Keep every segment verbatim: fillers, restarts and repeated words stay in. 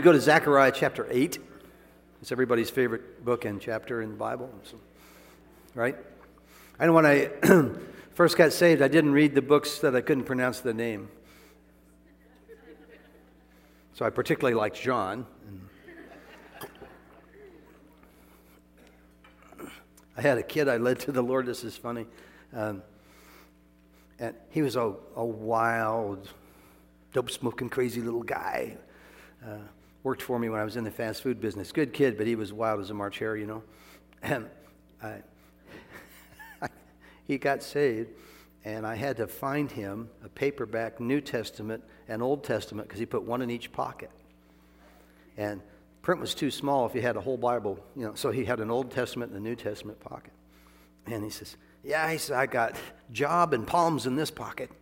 Go to Zechariah chapter eight. It's everybody's favorite book and chapter in the Bible, so, right? I know when I first got saved, I didn't read the books that I couldn't pronounce the name. So I particularly liked John. I had a kid I led to the Lord. This is funny. Um, and he was a, a wild, dope-smoking, crazy little guy. Uh, worked for me when I was in the fast food business. Good kid, but he was wild as a March hare, you know. And I, he got saved, and I had to find him a paperback New Testament and Old Testament because he put one in each pocket. And print was too small if you had a whole Bible, you know. So he had an Old Testament and a New Testament pocket. And he says, "Yeah," he said, "I got Job and Palms in this pocket."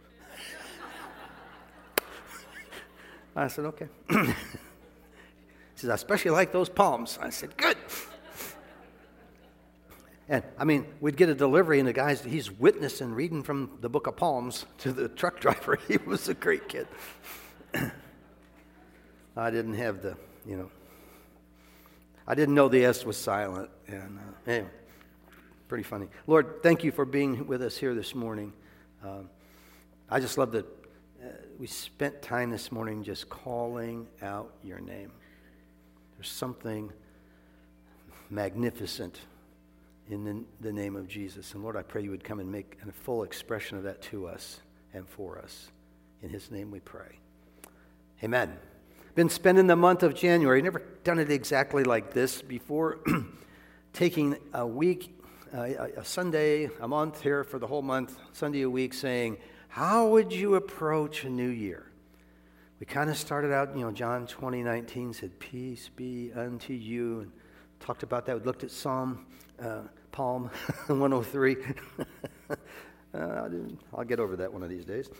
I said, "Okay." He says, "I especially like those palms." I said, "Good." And, I mean, we'd get a delivery, and the guy's, he's witnessing, reading from the book of Palms to the truck driver. He was a great kid. I didn't have the, you know, I didn't know the S was silent. And uh, anyway, pretty funny. Lord, thank you for being with us here this morning. Um, I just love that uh, we spent time this morning just calling out your name. There's something magnificent in the, the name of Jesus. And Lord, I pray you would come and make a full expression of that to us and for us. In his name we pray. Amen. Been spending the month of January. Never done it exactly like this before. Taking a week, uh, a Sunday, a month here for the whole month, Sunday a week, saying, how would you approach a new year? We kind of started out, you know, John twenty nineteen said, "Peace be unto you," and talked about that. We looked at Psalm, uh, Psalm one oh three. uh, I'll get over that one of these days.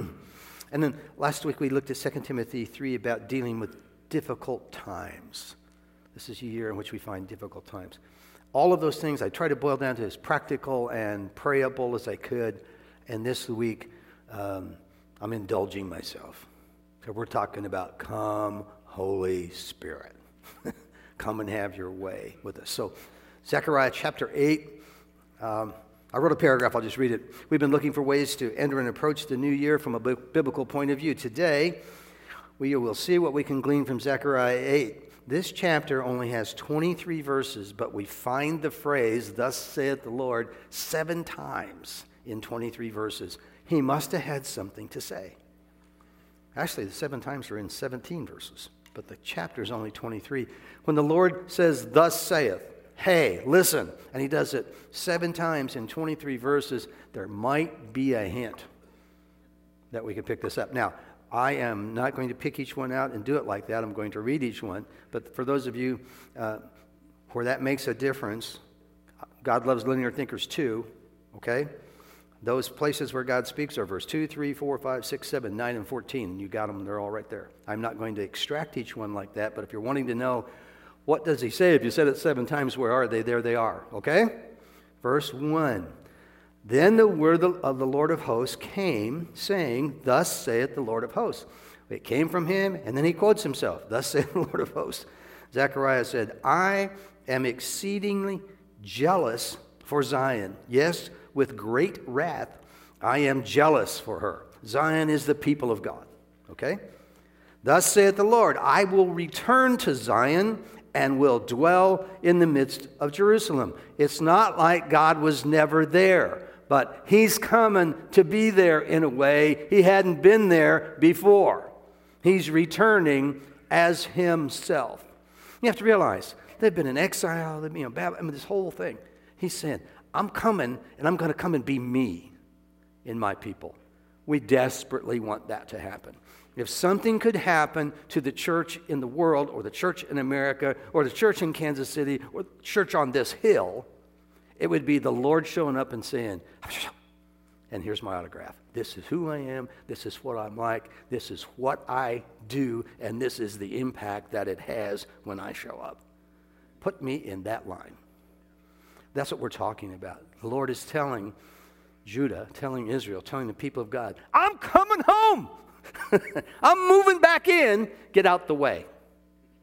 And then last week we looked at Second Timothy three about dealing with difficult times. This is a year in which we find difficult times. All of those things I tried to boil down to as practical and prayable as I could. And this week um, I'm indulging myself. So we're talking about come, Holy Spirit. Come and have your way with us. So Zechariah chapter eight, um, I wrote a paragraph, I'll just read it. We've been looking for ways to enter and approach the new year from a b- biblical point of view. Today, we will see what we can glean from Zechariah eight. This chapter only has twenty-three verses, but we find the phrase, "Thus saith the Lord," seven times in twenty-three verses. He must have had something to say. Actually, the seven times are in seventeen verses, but the chapter is only twenty-three. When the Lord says, "Thus saith," hey, listen, and he does it seven times in twenty-three verses, there might be a hint that we can pick this up. Now, I am not going to pick each one out and do it like that. I'm going to read each one. But for those of you uh, where that makes a difference, God loves linear thinkers too, okay? Those places where God speaks are verse two, three, four, five, six, seven, nine, and fourteen. You got them. They're all right there. I'm not going to extract each one like that, but if you're wanting to know what does he say, if you said it seven times, where are they? There they are, okay? Verse one. Then the word of the Lord of hosts came, saying, "Thus saith the Lord of hosts." It came from him, and then he quotes himself. "Thus saith the Lord of hosts." Zechariah said, "I am exceedingly jealous for Zion. Yes, with great wrath, I am jealous for her." Zion is the people of God, okay? "Thus saith the Lord, I will return to Zion and will dwell in the midst of Jerusalem." It's not like God was never there, but he's coming to be there in a way he hadn't been there before. He's returning as himself. You have to realize, they've been in exile, they've been, you know, Babylon, I mean, this whole thing. He's saying, I'm coming, and I'm going to come and be me in my people. We desperately want that to happen. If something could happen to the church in the world, or the church in America, or the church in Kansas City, or the church on this hill, it would be the Lord showing up and saying, and here's my autograph. This is who I am. This is what I'm like. This is what I do. And this is the impact that it has when I show up. Put me in that line. That's what we're talking about. The Lord is telling Judah, telling Israel, telling the people of God, I'm coming home. I'm moving back in. Get out the way.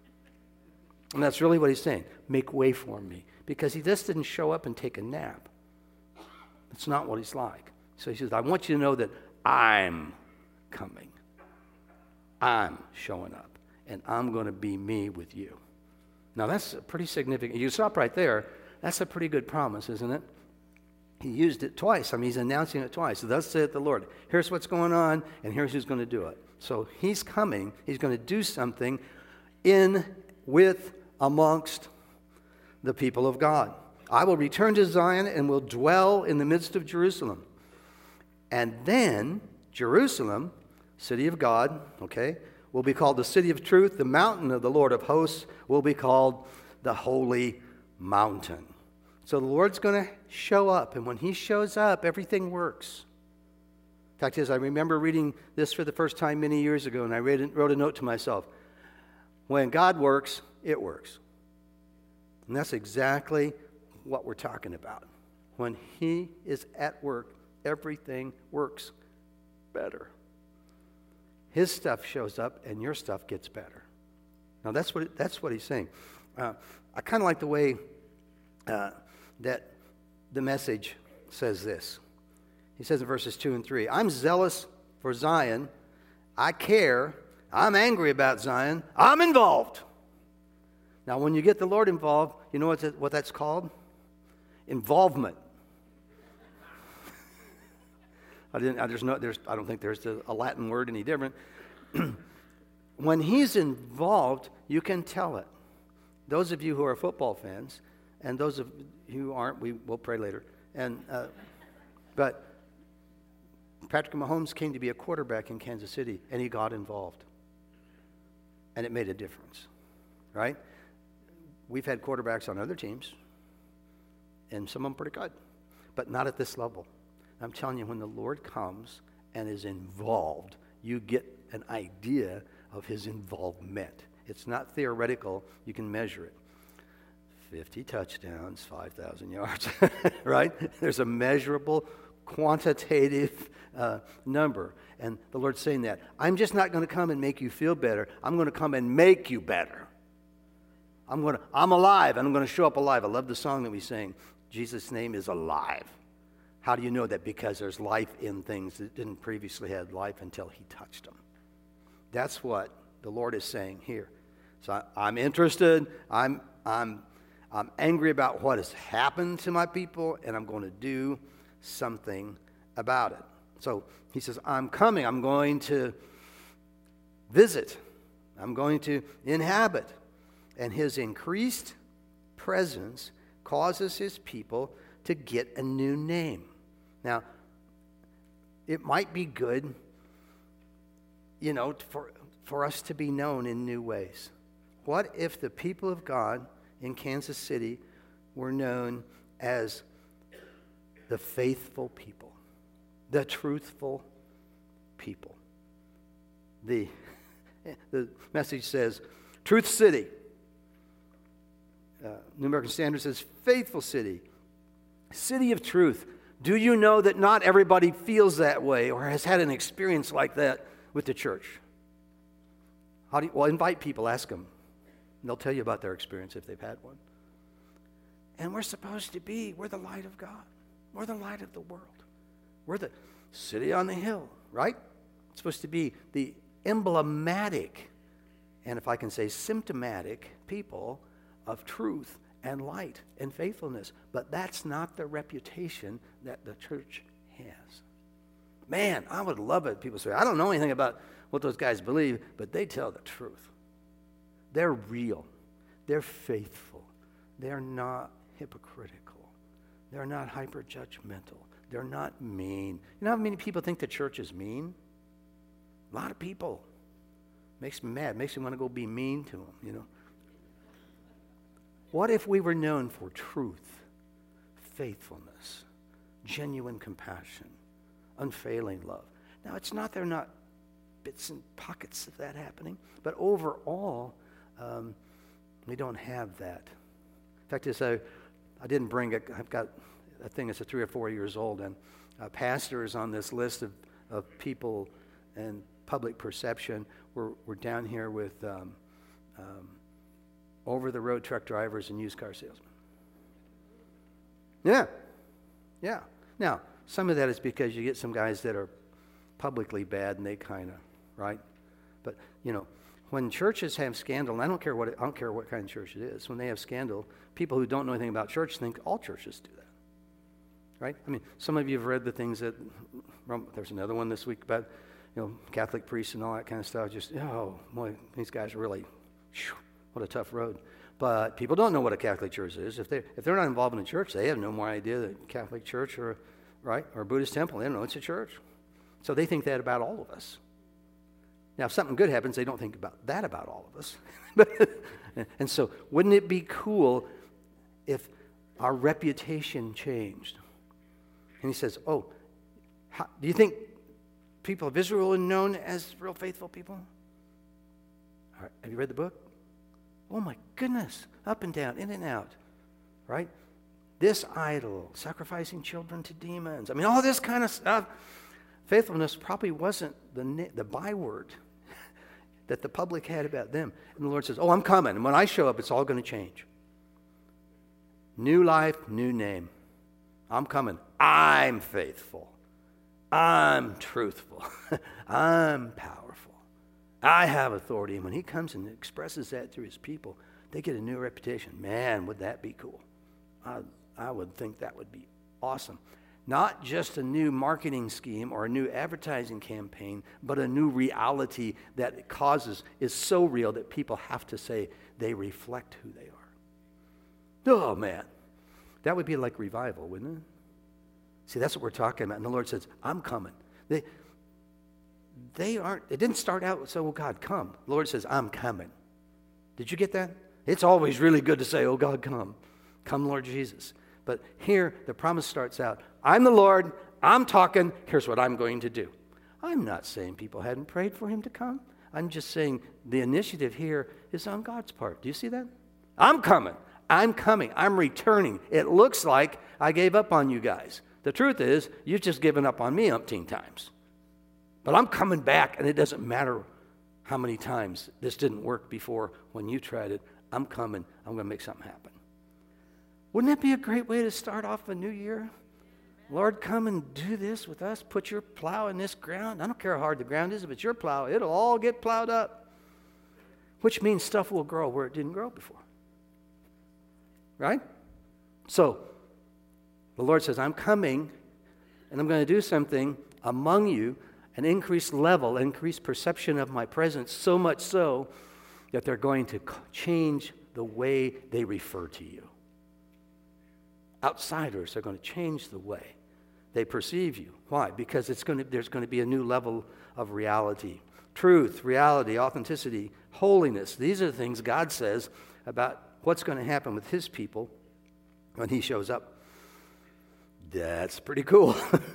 And that's really what he's saying. Make way for me. Because he just didn't show up and take a nap. That's not what he's like. So he says, I want you to know that I'm coming. I'm showing up. And I'm going to be me with you. Now that's pretty significant. You stop right there. That's a pretty good promise, isn't it? He used it twice. I mean, he's announcing it twice. Thus saith the Lord. Here's what's going on, and here's who's going to do it. So he's coming. He's going to do something in, with, amongst the people of God. I will return to Zion and will dwell in the midst of Jerusalem. And then Jerusalem, city of God, okay, will be called the city of truth. The mountain of the Lord of hosts will be called the holy mountain. So the Lord's going to show up, and when he shows up, everything works. Fact is, I remember reading this for the first time many years ago, and I read it, wrote a note to myself. When God works, it works. And that's exactly what we're talking about. When he is at work, everything works better. His stuff shows up, and your stuff gets better. Now, that's what, that's what he's saying. Uh, I kind of like the way uh, that the Message says this. He says in verses two and three, I'm zealous for Zion. I care. I'm angry about Zion. I'm involved. Now, when you get the Lord involved, you know what, what that's called? Involvement. I didn't. I, there's no. There's. I don't think there's a, a Latin word any different. When he's involved, you can tell it. Those of you who are football fans, and those of you who aren't, we will pray later. And uh, but Patrick Mahomes came to be a quarterback in Kansas City, and he got involved, and it made a difference, right? We've had quarterbacks on other teams, and some of them pretty good, but not at this level. I'm telling you, when the Lord comes and is involved, you get an idea of his involvement. It's not theoretical. You can measure it. fifty touchdowns, five thousand yards, right? There's a measurable, quantitative uh, number. And the Lord's saying that. I'm just not going to come and make you feel better. I'm going to come and make you better. I'm going to, I'm alive, and I'm going to show up alive. I love the song that we sang. Jesus' name is alive. How do you know that? Because there's life in things that didn't previously have life until he touched them. That's what the Lord is saying here. So I, I'm interested. I'm, I'm, I'm angry about what has happened to my people, and I'm going to do something about it. So he says, I'm coming. I'm going to visit. I'm going to inhabit. And his increased presence causes his people to get a new name. Now, it might be good, you know, for, for us to be known in new ways. What if the people of God in Kansas City were known as the faithful people, the truthful people? The, the Message says, Truth City. Uh, New American Standard says, faithful city. City of truth. Do you know that not everybody feels that way or has had an experience like that with the church? How do you, well, invite people, ask them. They'll tell you about their experience if they've had one. And we're supposed to be, we're the light of God. We're the light of the world. We're the city on the hill, right? It's supposed to be the emblematic, and if I can say symptomatic, people of truth and light and faithfulness. But that's not the reputation that the church has. Man, I would love it. People say, I don't know anything about what those guys believe, but they tell the truth. They're real. They're faithful. They're not hypocritical. They're not hyper-judgmental. They're not mean. You know how many people think the church is mean? A lot of people. Makes me mad. Makes me want to go be mean to them, you know. What if we were known for truth, faithfulness, genuine compassion, unfailing love? Now, it's not there are not bits and pockets of that happening, but overall, um, we don't have that. In fact, it's a, I didn't bring it. I've got a thing that's a three or four years old, and a pastor is on this list of, of people and public perception. We're, we're down here with um, um, over-the-road truck drivers and used car salesmen. Yeah, yeah. Now, some of that is because you get some guys that are publicly bad and they kind of, right? But, you know, when churches have scandal, and I don't care what it, I don't care what kind of church it is, when they have scandal, people who don't know anything about church think all churches do that, right? I mean, some of you have read the things that, there's another one this week about, you know, Catholic priests and all that kind of stuff. Just, oh, boy, these guys are really, whew, what a tough road. But people don't know what a Catholic church is. If, they, if they're not involved in a church, they have no more idea that Catholic church or, right, or a Buddhist temple, they don't know it's a church. So they think that about all of us. Now, if something good happens, they don't think about that about all of us. And so, wouldn't it be cool if our reputation changed? And he says, oh, how, do you think people of Israel are known as real faithful people? All right, have you read the book? Oh my goodness, up and down, in and out, right? This idol, sacrificing children to demons. I mean, all this kind of stuff. Faithfulness probably wasn't the, the byword that the public had about them. And the Lord says, oh, I'm coming. And when I show up, it's all going to change. New life, new name. I'm coming. I'm faithful. I'm truthful. I'm powerful. I have authority. And when he comes and expresses that through his people, they get a new reputation. Man, would that be cool. I, I would think that would be awesome. Not just a new marketing scheme or a new advertising campaign, but a new reality that it causes is so real that people have to say they reflect who they are. Oh, man. That would be like revival, wouldn't it? See, that's what we're talking about. And the Lord says, I'm coming. They, they aren't, it didn't start out with, oh, God, come. The Lord says, I'm coming. Did you get that? It's always really good to say, oh, God, come. Come, Lord Jesus. But here, the promise starts out, I'm the Lord, I'm talking, here's what I'm going to do. I'm not saying people hadn't prayed for him to come. I'm just saying the initiative here is on God's part. Do you see that? I'm coming. I'm coming. I'm returning. It looks like I gave up on you guys. The truth is, you've just given up on me umpteen times. But I'm coming back, and it doesn't matter how many times this didn't work before when you tried it. I'm coming. I'm going to make something happen. Wouldn't that be a great way to start off a new year? Lord, come and do this with us. Put your plow in this ground. I don't care how hard the ground is. If it's your plow, it'll all get plowed up. Which means stuff will grow where it didn't grow before. Right? So, the Lord says, I'm coming, and I'm going to do something among you, an increased level, increased perception of my presence, so much so that they're going to change the way they refer to you. Outsiders are going to change the way they perceive you. Why? Because it's going to, there's going to be a new level of reality. Truth, reality, authenticity, holiness. These are the things God says about what's going to happen with his people when he shows up. That's pretty cool.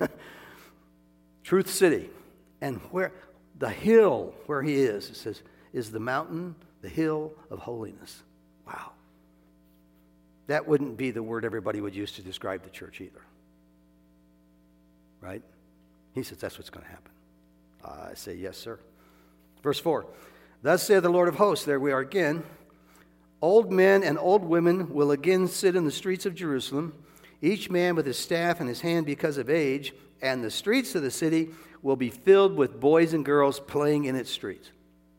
Truth City. And where the hill where he is, it says, is the mountain, the hill of holiness. Wow. That wouldn't be the word everybody would use to describe the church either. Right? He says that's what's going to happen. I say, yes, sir. Verse four. Thus saith the Lord of hosts, there we are again. Old men and old women will again sit in the streets of Jerusalem, each man with his staff in his hand because of age, and the streets of the city will be filled with boys and girls playing in its streets.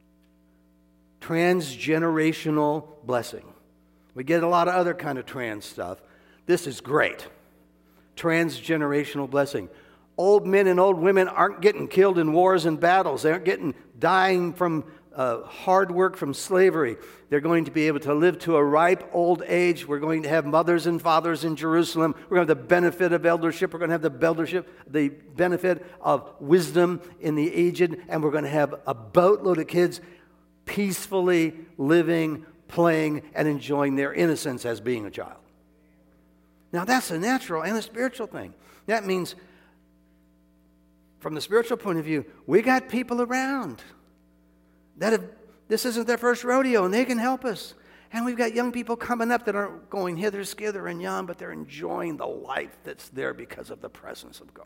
Transgenerational blessing. We get a lot of other kind of trans stuff. This is great. Transgenerational blessing. Old men and old women aren't getting killed in wars and battles. They aren't getting dying from uh, hard work, from slavery. They're going to be able to live to a ripe old age. We're going to have mothers and fathers in Jerusalem. We're going to have the benefit of eldership. We're going to have the eldership, the benefit of wisdom in the aged. And we're going to have a boatload of kids peacefully living, playing, and enjoying their innocence as being a child. Now that's a natural and a spiritual thing. That means, from the spiritual point of view, we got people around that have, this isn't their first rodeo, and they can help us. And we've got young people coming up that aren't going hither, skither, and yon, but they're enjoying the life that's there because of the presence of God.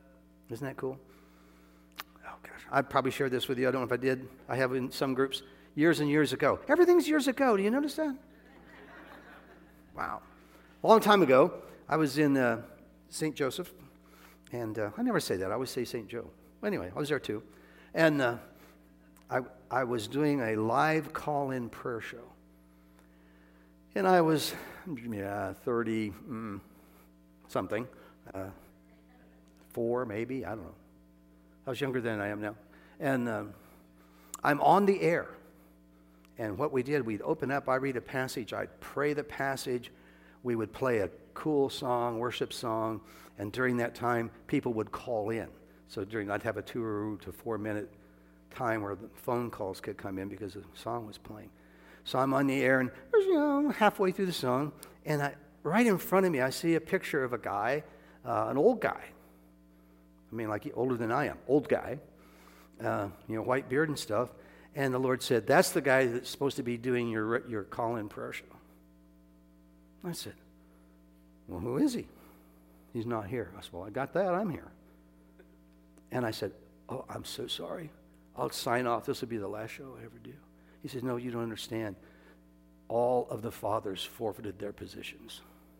Isn't that cool? Oh, gosh. I'd probably share this with you. I don't know if I did. I have in some groups. years and years ago. Everything's years ago. Do you notice that? Wow. A long time ago, I was in uh, Saint Joseph, and uh, I never say that. I always say Saint Joe. Anyway, I was there too. And uh, I, I was doing a live call-in prayer show. And I was, yeah, thirty mm, something, uh, four maybe, I don't know. I was younger than I am now. And um, I'm on the air. And what we did, we'd open up, I read a passage, I'd pray the passage, we would play a cool song, worship song, and during that time, people would call in. So during, I'd have a two to four minute time where the phone calls could come in because the song was playing. So I'm on the air, and you know, halfway through the song, and I, right in front of me, I see a picture of a guy, uh, an old guy. I mean, like older than I am, old guy, uh, you know, white beard and stuff. And the Lord said, that's the guy that's supposed to be doing your your call-in prayer show. I said, well, who is he? He's not here. I said, well, I got that. I'm here. And I said, oh, I'm so sorry. I'll sign off. This will be the last show I ever do. He says, no, you don't understand. All of the fathers forfeited their positions.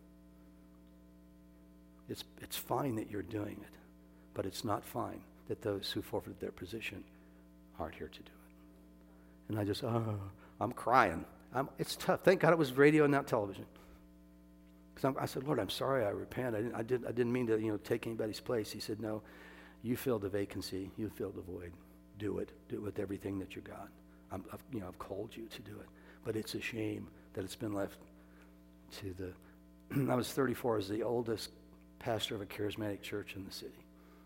It's, it's fine that you're doing it, but it's not fine that those who forfeited their position aren't here to do it. And I just, oh, I'm crying. I'm, it's tough. Thank God it was radio and not television. Because I said, Lord, I'm sorry. I repent. I didn't, I, did, I didn't mean to, you know, take anybody's place. He said, no, you filled the vacancy. You filled the void. Do it. Do it with everything that you got. I'm, I've, you know, I've called you to do it. But it's a shame that it's been left to the... I was thirty-four. I was the oldest pastor of a charismatic church in the city.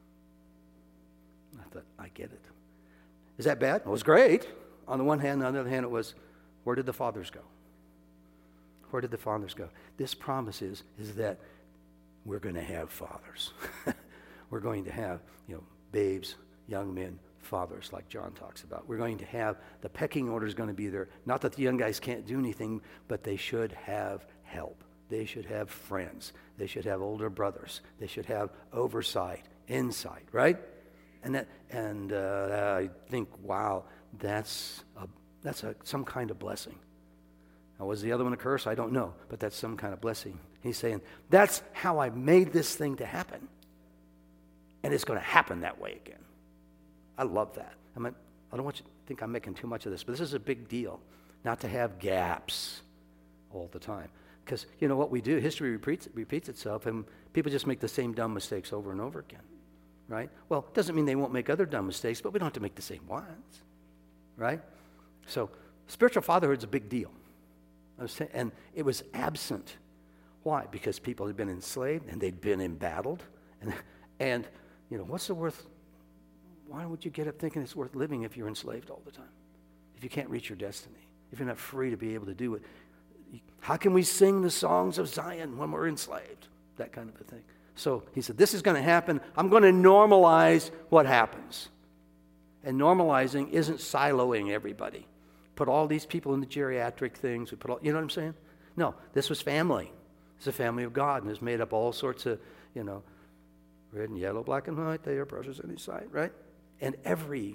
I thought, I get it. Is that bad? It was great. On the one hand, on the other hand, it was, where did the fathers go? Where did the fathers go? This promise is, is that we're going to have fathers. We're going to have, you know, babes, young men, fathers, like John talks about. We're going to have, the pecking order is going to be there. Not that the young guys can't do anything, but they should have help. They should have friends. They should have older brothers. They should have oversight, insight, right? And that, and uh, I think, wow, that's a, that's a, some kind of blessing. Now, was the other one a curse? I don't know, but that's some kind of blessing. He's saying, that's how I made this thing to happen. And it's going to happen that way again. I love that. I mean, I don't want you to think I'm making too much of this, but this is a big deal, not to have gaps all the time. Because, you know, what we do, history repeats, repeats itself, and people just make the same dumb mistakes over and over again, right? Well, it doesn't mean they won't make other dumb mistakes, but we don't have to make the same ones, right? So spiritual fatherhood is a big deal. I was saying, and it was absent. Why? Because people had been enslaved, and they'd been embattled. And, and you know, what's the worth... Why would you get up thinking it's worth living if you're enslaved all the time? If you can't reach your destiny? If you're not free to be able to do it? How can we sing the songs of Zion when we're enslaved? That kind of a thing. So he said, this is going to happen. I'm going to normalize what happens. And normalizing isn't siloing everybody. Put all these people in the geriatric things. We put all, you know what I'm saying? No, this was family. It's a family of God, and it's made up all sorts of, you know, red and yellow, black and white, they are precious in his sight, right? And every,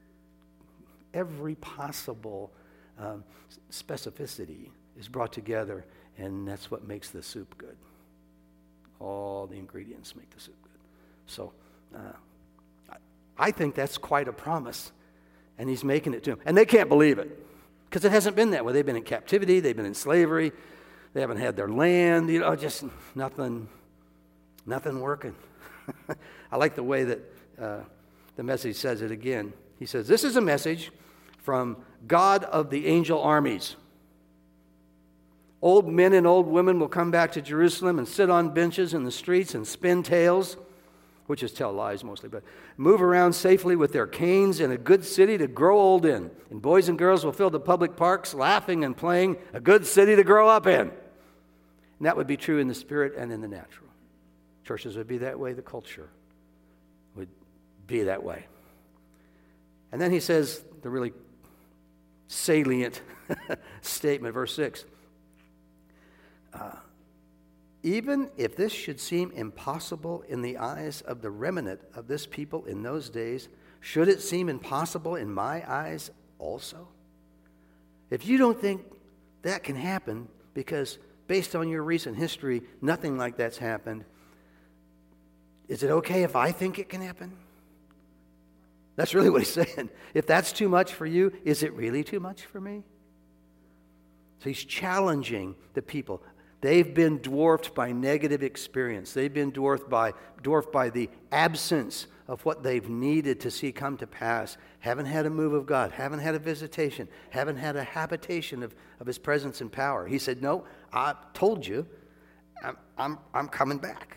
every possible um, specificity is brought together, and that's what makes the soup good. All the ingredients make the soup good. So uh, I think that's quite a promise, and he's making it to them. And they can't believe it, because it hasn't been that way. They've been in captivity, they've been in slavery, they haven't had their land, you know, just nothing, nothing working. I like the way that uh, the Message says it again. He says, this is a message from God of the angel armies. Old men and old women will come back to Jerusalem and sit on benches in the streets and spin tales, which is tell lies mostly, but move around safely with their canes in a good city to grow old in. And boys and girls will fill the public parks laughing and playing, a good city to grow up in. And that would be true in the spirit and in the natural. Churches would be that way. The culture would be that way. And then he says the really salient statement, verse six. Uh, Even if this should seem impossible in the eyes of the remnant of this people in those days, should it seem impossible in my eyes also? If you don't think that can happen, because based on your recent history, nothing like that's happened, is it okay if I think it can happen? That's really what he's saying. If that's too much for you, is it really too much for me? So he's challenging the people. They've been dwarfed by negative experience. They've been dwarfed by, dwarfed by the absence of what they've needed to see come to pass. Haven't had a move of God. Haven't had a visitation. Haven't had a habitation of, of his presence and power. He said, no, I told you, I'm, I'm, I'm coming back.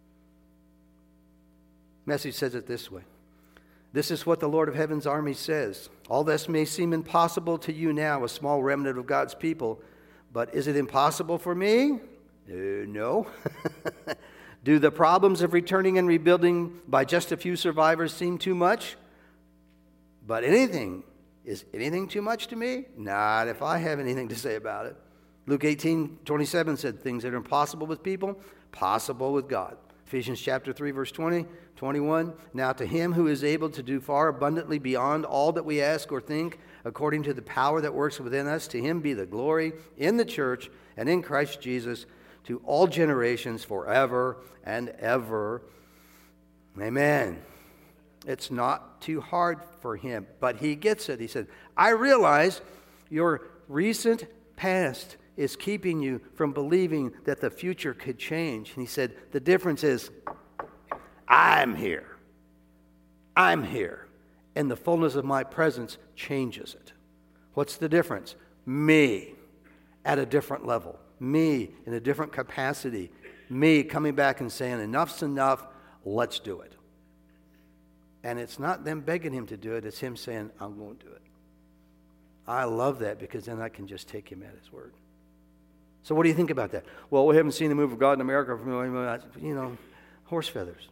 Message says it this way. This is what the Lord of Heaven's army says. All this may seem impossible to you now, a small remnant of God's people, but is it impossible for me? Uh, no. Do the problems of returning and rebuilding by just a few survivors seem too much? But anything, is anything too much to me? Not if I have anything to say about it. Luke eighteen twenty-seven said things that are impossible with people, possible with God. Ephesians chapter three, verse twenty, twenty-one. Now to him who is able to do far abundantly beyond all that we ask or think, according to the power that works within us, to him be the glory in the church and in Christ Jesus to all generations forever and ever. Amen. It's not too hard for him, but he gets it. He said, I realize your recent past is keeping you from believing that the future could change. And he said, the difference is, I'm here. I'm here. And the fullness of my presence changes it. What's the difference? Me at a different level. Me in a different capacity. Me coming back and saying, enough's enough, let's do it. And it's not them begging him to do it, it's him saying, I'm going to do it. I love that because then I can just take him at his word. So what do you think about that? Well, we haven't seen the move of God in America for, you know, horse feathers.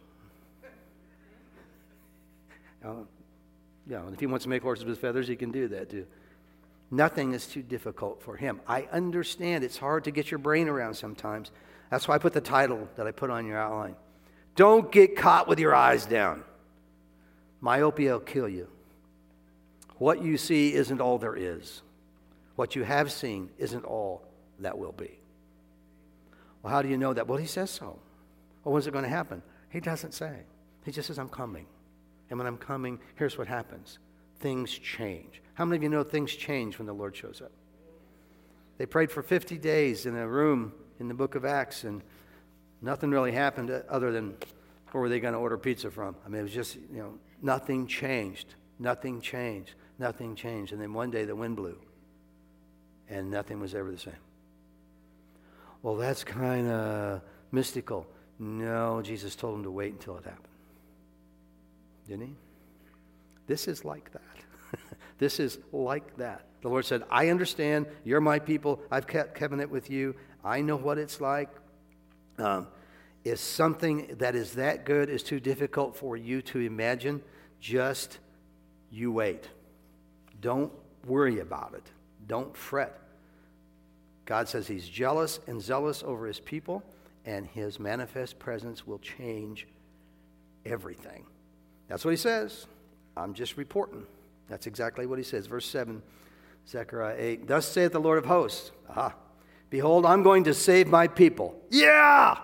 uh, yeah, and if he wants to make horses with feathers, he can do that too. Nothing is too difficult for him. I understand it's hard to get your brain around sometimes. That's why I put the title that I put on your outline. Don't get caught with your eyes down. Myopia will kill you. What you see isn't all there is. What you have seen isn't all that will be. Well, how do you know that? Well, he says so. Well, when's it going to happen? He doesn't say. He just says, I'm coming. And when I'm coming, here's what happens. Things change. How many of you know things change when the Lord shows up? They prayed for fifty days in a room in the book of Acts, and nothing really happened other than where were they going to order pizza from? I mean, it was just, you know, nothing changed. Nothing changed. Nothing changed. And then one day the wind blew, and nothing was ever the same. Well, that's kind of mystical. No, Jesus told him to wait until it happened. Didn't he? This is like that. This is like that. The Lord said, I understand. You're my people. I've kept covenant with you. I know what it's like. Um, if something that is that good is too difficult for you to imagine, just you wait. Don't worry about it. Don't fret. God says he's jealous and zealous over his people, and his manifest presence will change everything. That's what he says. I'm just reporting. That's exactly what he says. Verse seven, Zechariah eight. Thus saith the Lord of hosts, aha, behold, I'm going to save my people. Yeah!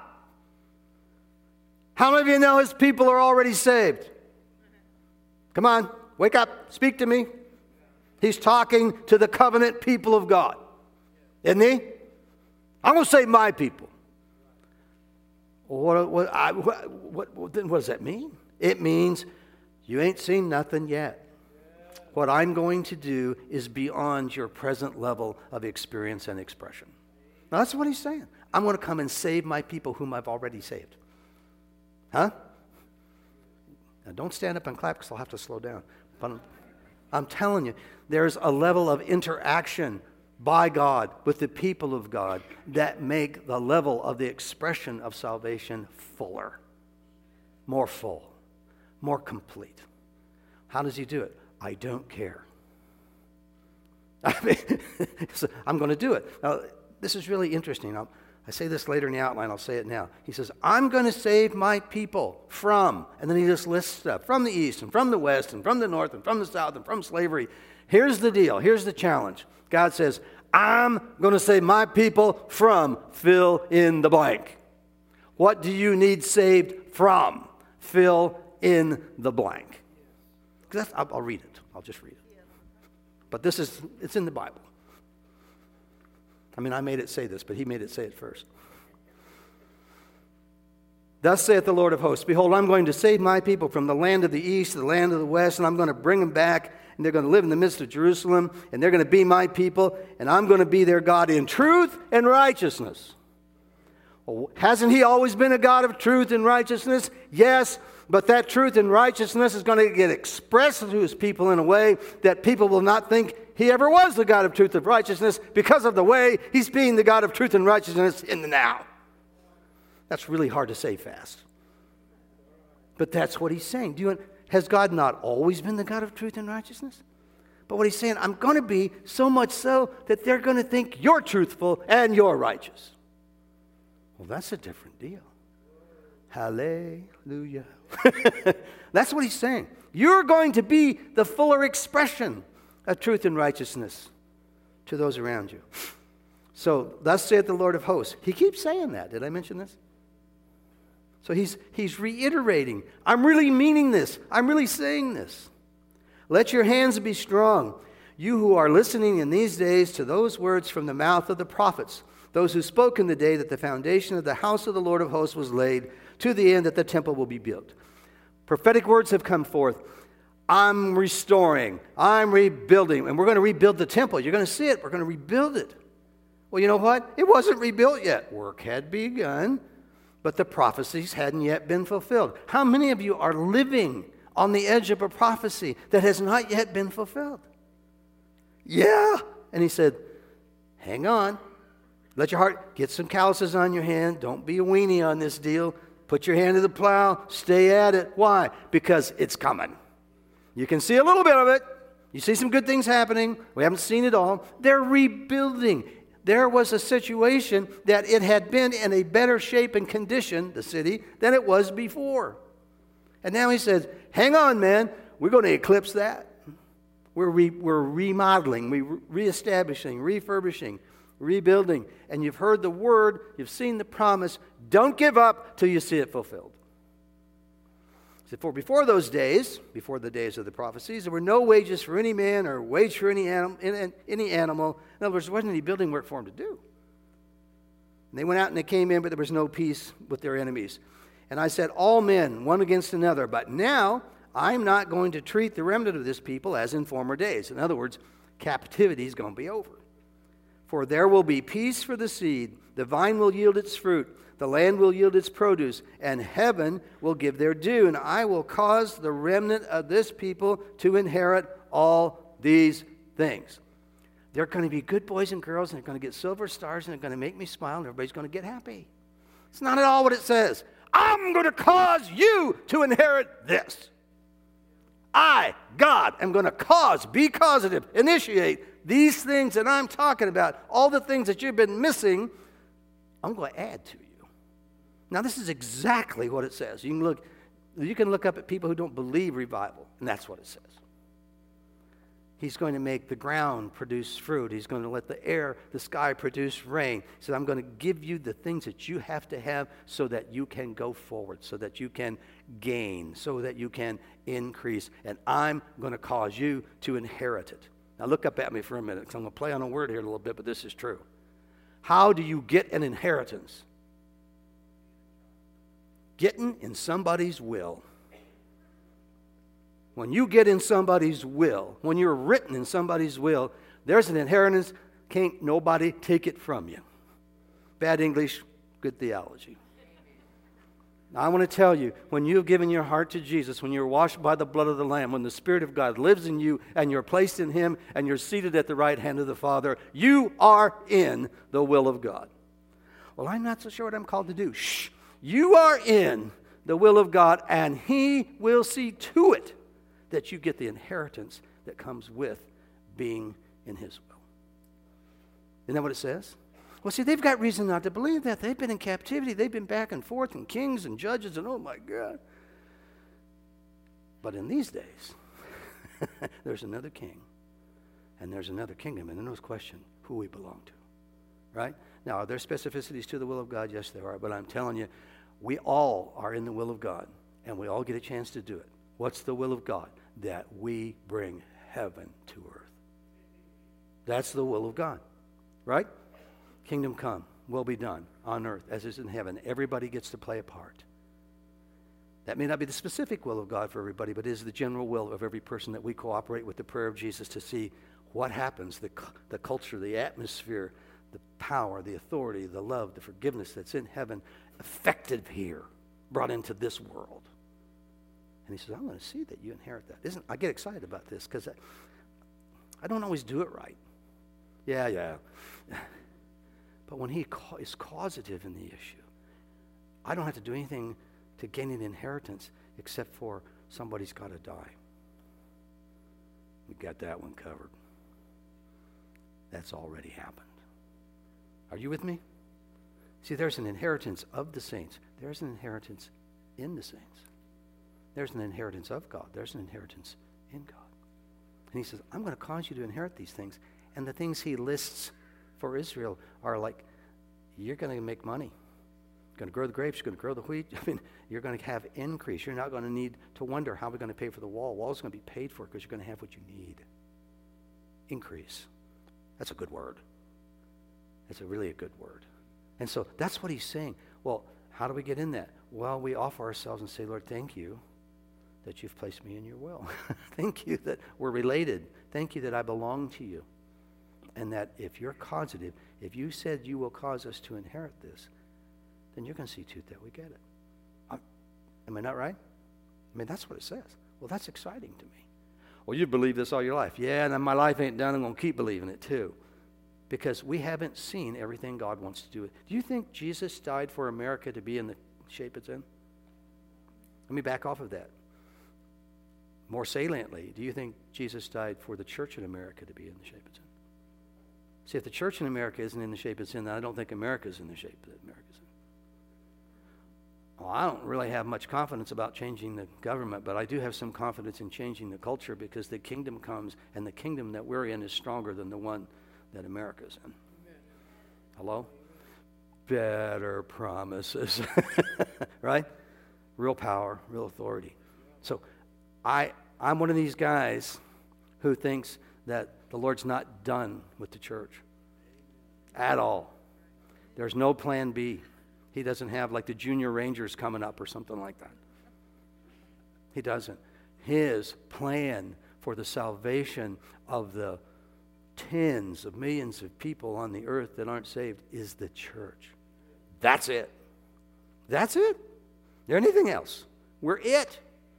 How many of you know his people are already saved? Come on, wake up, speak to me. He's talking to the covenant people of God. Isn't he? I'm going to save my people. What, what, I, what, what, what, then what does that mean? It means you ain't seen nothing yet. What I'm going to do is beyond your present level of experience and expression. Now, that's what he's saying. I'm going to come and save my people whom I've already saved. Huh? Now, don't stand up and clap because I'll have to slow down. But I'm, I'm telling you, there's a level of interaction by God with the people of God that make the level of the expression of salvation fuller, more full, more complete. How does he do it? I don't care. I mean, so I'm going to do it. Now, this is really interesting. I'll, I say this later in the outline. I'll say it now. He says, I'm going to save my people from, and then he just lists stuff, from the east and from the west and from the north and from the south and from slavery. Here's the deal. Here's the challenge. God says, I'm going to save my people from, fill in the blank. What do you need saved from? Fill in the blank. That's, I'll, I'll read it. I'll just read it. But this is, it's in the Bible. I mean, I made it say this, but he made it say it first. Thus saith the Lord of hosts, behold, I'm going to save my people from the land of the east, the land of the west, and I'm going to bring them back, and they're going to live in the midst of Jerusalem, and they're going to be my people, and I'm going to be their God in truth and righteousness. Well, hasn't he always been a God of truth and righteousness? Yes, but that truth and righteousness is going to get expressed to his people in a way that people will not think he ever was the God of truth and righteousness because of the way he's being the God of truth and righteousness in the now. That's really hard to say fast. But that's what he's saying. Do you, has God not always been the God of truth and righteousness? But what he's saying, I'm going to be so much so that they're going to think you're truthful and you're righteous. Well, that's a different deal. Hallelujah. That's what he's saying. You're going to be the fuller expression of truth and righteousness to those around you. So, thus saith the Lord of hosts. He keeps saying that. Did I mention this? So he's, he's reiterating, I'm really meaning this. I'm really saying this. Let your hands be strong, you who are listening in these days to those words from the mouth of the prophets, those who spoke in the day that the foundation of the house of the Lord of hosts was laid, to the end that the temple will be built. Prophetic words have come forth. I'm restoring. I'm rebuilding. And we're going to rebuild the temple. You're going to see it. We're going to rebuild it. Well, you know what? It wasn't rebuilt yet. Work had begun, but the prophecies hadn't yet been fulfilled. How many of you are living on the edge of a prophecy that has not yet been fulfilled? Yeah. And he said, hang on. Let your heart, get some calluses on your hand. Don't be a weenie on this deal. Put your hand to the plow. Stay at it. Why? Because it's coming. You can see a little bit of it. You see some good things happening. We haven't seen it all. They're rebuilding. There was a situation that it had been in a better shape and condition, the city, than it was before. And now he says, hang on, man. We're going to eclipse that. We're, re- we're remodeling, we're reestablishing, refurbishing, rebuilding. And you've heard the word, you've seen the promise. Don't give up till you see it fulfilled. He said, for before those days, before the days of the prophecies, there were no wages for any man or wage for any animal. Any animal. In other words, there wasn't any building work for them to do. And they went out and they came in, but there was no peace with their enemies. And I said, all men, one against another. But now I'm not going to treat the remnant of this people as in former days. In other words, captivity is going to be over. For there will be peace for the seed. The vine will yield its fruit. The land will yield its produce, and heaven will give their due. And I will cause the remnant of this people to inherit all these things. They're going to be good boys and girls, and they're going to get silver stars, and they're going to make me smile, and everybody's going to get happy. It's not at all what it says. I'm going to cause you to inherit this. I, God, am going to cause, be causative, initiate these things that I'm talking about, all the things that you've been missing, I'm going to add to you. Now, this is exactly what it says. You can look, you can look up at people who don't believe revival, and that's what it says. He's going to make the ground produce fruit. He's going to let the air, the sky produce rain. He said, I'm going to give you the things that you have to have so that you can go forward, so that you can gain, so that you can increase. And I'm going to cause you to inherit it. Now, look up at me for a minute, because I'm going to play on a word here a little bit, but this is true. How do you get an inheritance? Getting in somebody's will. When you get in somebody's will, when you're written in somebody's will, there's an inheritance, can't nobody take it from you. Bad English, good theology. Now, I want to tell you, when you've given your heart to Jesus, when you're washed by the blood of the Lamb, when the Spirit of God lives in you and you're placed in Him and you're seated at the right hand of the Father, you are in the will of God. Well, I'm not so sure what I'm called to do. Shh. You are in the will of God, and He will see to it that you get the inheritance that comes with being in His will. Isn't that what it says? Well, see, they've got reason not to believe that. They've been in captivity. They've been back and forth, and kings and judges, and oh my God. But in these days, there's another king. and there's another kingdom, and then there's question who we belong to, right? Now, are there specificities to the will of God? Yes, there are, but I'm telling you, we all are in the will of God, and we all get a chance to do it. What's the will of God? That we bring heaven to earth. That's the will of God, right? Kingdom come, will be done on earth as is in heaven. Everybody gets to play a part. That may not be the specific will of God for everybody, but it is the general will of every person that we cooperate with the prayer of Jesus to see what happens, the, the culture, the atmosphere, the power, the authority, the love, the forgiveness that's in heaven, effective here, brought into this world. And he says, I'm going to see that you inherit that. Isn't, I get excited about this because I, I don't always do it right. Yeah, yeah. But when he ca- is causative in the issue, I don't have to do anything to gain an inheritance except for somebody's got to die. We got that one covered. That's already happened. Are you with me? See, there's an inheritance of the saints. There's an inheritance in the saints. There's an inheritance of God. There's an inheritance in God. And he says, I'm going to cause you to inherit these things. And the things he lists for Israel are like, you're going to make money. You're going to grow the grapes. You're going to grow the wheat. I mean, you're going to have increase. You're not going to need to wonder how we're going to pay for the wall. The wall's going to be paid for because you're going to have what you need. Increase. That's a good word. That's a really a good word. And so that's what he's saying. Well, how do we get in that? Well, we offer ourselves and say, Lord, thank you that you've placed me in your will. Thank you that we're related. Thank you that I belong to you. And that if you're causative, if you said you will cause us to inherit this, then you're going to see to it that we get it. I'm, am I not right? I mean, that's what it says. Well, that's exciting to me. Well, you've believed this all your life. Yeah, and my life ain't done. I'm going to keep believing it too. Because we haven't seen everything God wants to do. Do you think Jesus died for America to be in the shape it's in? Let me back off of that. More saliently, do you think Jesus died for the church in America to be in the shape it's in? See, if the church in America isn't in the shape it's in, then I don't think America's in the shape that America's in. Well, I don't really have much confidence about changing the government, but I do have some confidence in changing the culture because the kingdom comes, and the kingdom that we're in is stronger than the one that America's in. Hello? Better promises. Right? Real power, real authority. So I, I'm one of these guys who thinks that the Lord's not done with the church at all. There's no plan B. He doesn't have like the Junior Rangers coming up or something like that. He doesn't. His plan for the salvation of the tens of millions of people on the earth that aren't saved is the church. That's it. That's it. There anything else? We're it.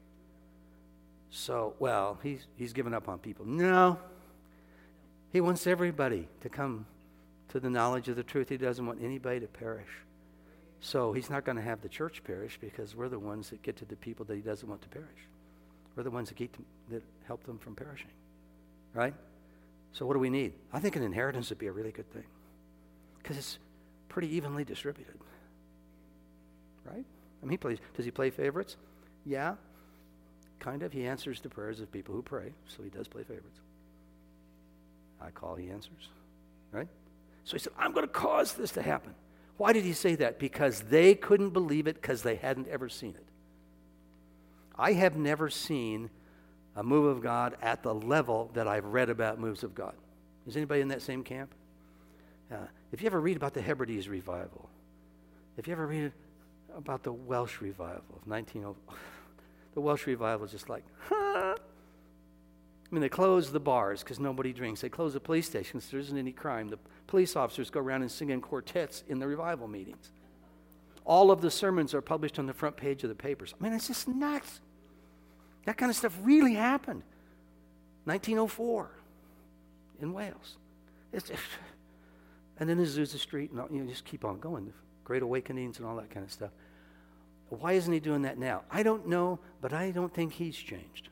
So, well, he's he's given up on people. No. He wants everybody to come to the knowledge of the truth. He doesn't want anybody to perish. So he's not going to have the church perish because we're the ones that get to the people that he doesn't want to perish. We're the ones that, keep them, that help them from perishing. Right? So what do we need? I think an inheritance would be a really good thing because it's pretty evenly distributed. Right? I mean, he plays. Does he play favorites? Yeah, kind of. He answers the prayers of people who pray, so he does play favorites. I call, he answers. Right? So he said, I'm going to cause this to happen. Why did he say that? Because they couldn't believe it because they hadn't ever seen it. I have never seen a move of God at the level that I've read about moves of God. Is anybody in that same camp? Uh, if you ever read about the Hebrides revival, if you ever read about the Welsh revival of nineteen oh, the Welsh revival is just like, huh? I mean, they close the bars because nobody drinks. They close the police stations. There isn't any crime. The police officers go around and sing in quartets in the revival meetings. All of the sermons are published on the front page of the papers. I mean, it's just nuts. That kind of stuff really happened. nineteen oh four in Wales. It's just, and then Azusa Street, and all, you know, just keep on going. The Great Awakenings and all that kind of stuff. Why isn't he doing that now? I don't know, but I don't think he's changed.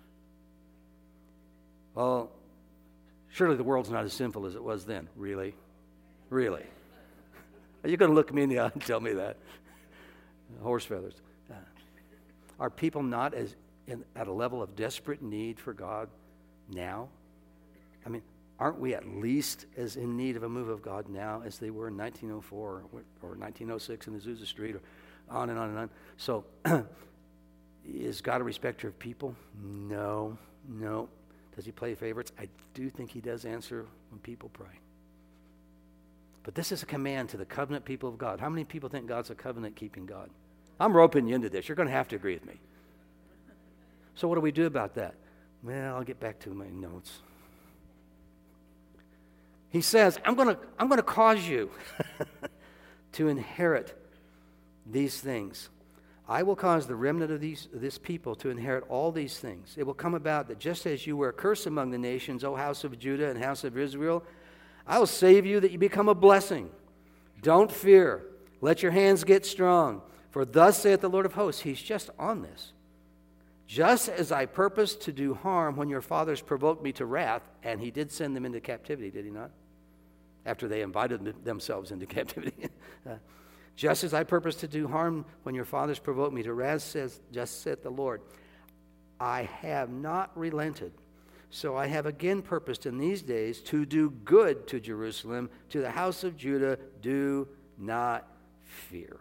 Well, surely the world's not as sinful as it was then. Really? Really? Are you going to look me in the eye and tell me that? Horse feathers. Uh, are people not as in, at a level of desperate need for God now? I mean, aren't we at least as in need of a move of God now as they were in nineteen oh four or, or nineteen oh six in Azusa Street, or on and on and on? So is God a respecter of people? No, no. Does he play favorites? I do think he does answer when people pray. But this is a command to the covenant people of God. How many people think God's a covenant-keeping God? I'm roping you into this. You're going to have to agree with me. So what do we do about that? Well, I'll get back to my notes. He says, I'm going to I'm going to cause you to inherit these things. I will cause the remnant of these this people to inherit all these things. It will come about that just as you were a curse among the nations, O house of Judah and house of Israel, I will save you that you become a blessing. Don't fear. Let your hands get strong. For thus saith the Lord of hosts. He's just on this. Just as I purposed to do harm when your fathers provoked me to wrath, and he did send them into captivity, did he not? After they invited themselves into captivity. uh, just as I purposed to do harm when your fathers provoked me to wrath, says, just saith the Lord, I have not relented. So I have again purposed in these days to do good to Jerusalem, to the house of Judah. Do not fear.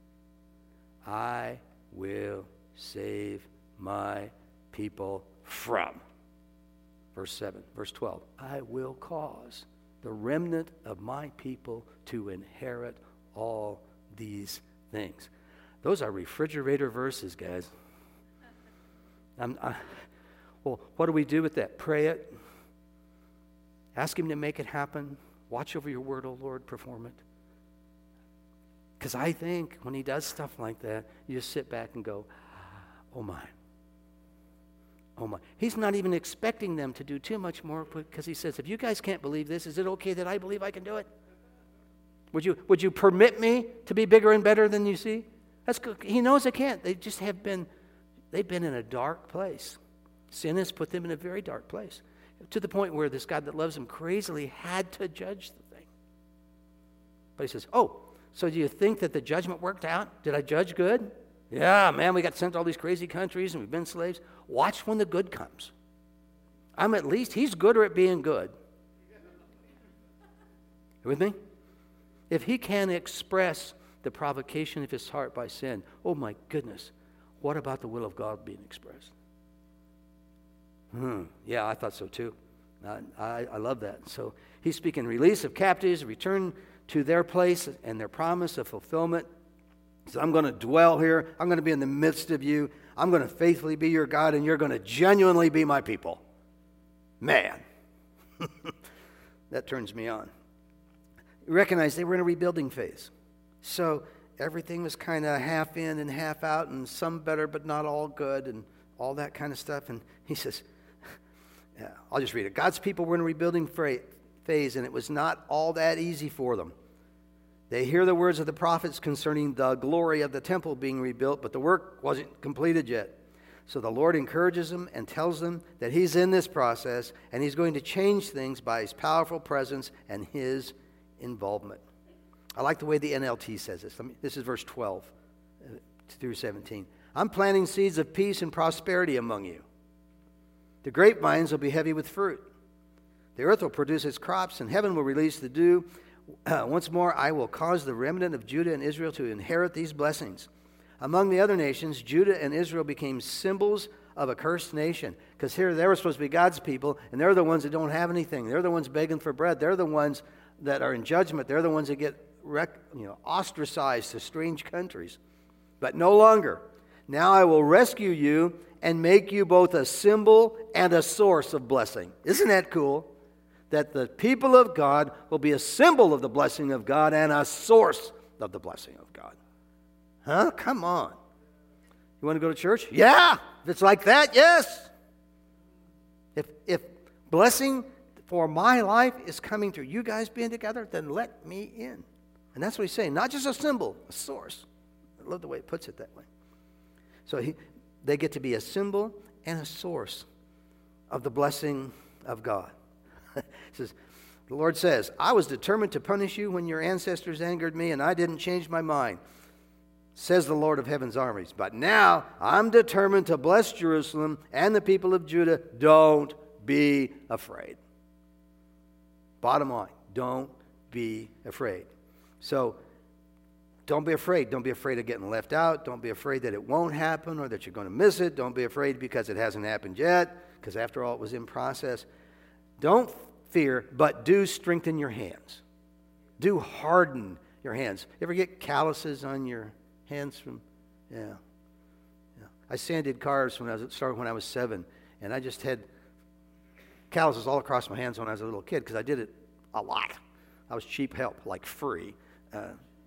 I will save my people from. Verse seven, verse twelve. I will cause the remnant of my people to inherit all these things. Those are refrigerator verses, guys. I'm, I, well, what do we do with that? Pray it. Ask him to make it happen. Watch over your word, O Lord, perform it. Because I think when he does stuff like that, you just sit back and go, oh my. Oh my. He's not even expecting them to do too much more, because he says, if you guys can't believe this, is it okay that I believe I can do it? Would you, would you permit me to be bigger and better than you see? That's good. He knows they can't. They just have been, they've been in a dark place. Sin has put them in a very dark place, to the point where this God that loves them crazily had to judge the thing. But he says, oh, so do you think that the judgment worked out? Did I judge good? Yeah, man, we got sent to all these crazy countries and we've been slaves. Watch when the good comes. I'm at least, he's gooder at being good. You with me? If he can express the provocation of his heart by sin, oh my goodness, what about the will of God being expressed? Hmm, yeah, I thought so too. I, I, I love that. So he's speaking release of captives, return to their place and their promise of fulfillment. So I'm going to dwell here. I'm going to be in the midst of you. I'm going to faithfully be your God, and you're going to genuinely be my people. Man, that turns me on. You recognize they were in a rebuilding phase. So everything was kind of half in and half out, and some better but not all good, and all that kind of stuff. And he says, yeah, I'll just read it. God's people were in a rebuilding phase, and it was not all that easy for them. They hear the words of the prophets concerning the glory of the temple being rebuilt, but the work wasn't completed yet. So the Lord encourages them and tells them that he's in this process, and he's going to change things by his powerful presence and his involvement. I like the way the N L T says this. Let me, this is verse twelve through seventeen. I'm planting seeds of peace and prosperity among you. The grapevines will be heavy with fruit. The earth will produce its crops, and heaven will release the dew. Uh, once more, I will cause the remnant of Judah and Israel to inherit these blessings. Among the other nations, Judah and Israel became symbols of a cursed nation. Because here they were supposed to be God's people, and they're the ones that don't have anything. They're the ones begging for bread. They're the ones that are in judgment. They're the ones that get rec- you know, ostracized to strange countries. But no longer. Now I will rescue you and make you both a symbol and a source of blessing. Isn't that cool? That the people of God will be a symbol of the blessing of God and a source of the blessing of God. Huh? Come on. You want to go to church? Yeah. If it's like that, yes. If if blessing for my life is coming through you guys being together, then let me in. And that's what he's saying. Not just a symbol, a source. I love the way it puts it that way. So he, they get to be a symbol and a source of the blessing of God. It says, the Lord says, I was determined to punish you when your ancestors angered me, and I didn't change my mind, says the Lord of heaven's armies. But now I'm determined to bless Jerusalem and the people of Judah. Don't be afraid. Bottom line, don't be afraid. So don't be afraid. Don't be afraid of getting left out. Don't be afraid that it won't happen or that you're going to miss it. Don't be afraid because it hasn't happened yet, because after all, it was in process. Don't fear, but do strengthen your hands. Do harden your hands. You ever get calluses on your hands from, yeah. yeah. I sanded cars when I was, started when I was seven, and I just had calluses all across my hands when I was a little kid because I did it a lot. I was cheap help, like free. Uh,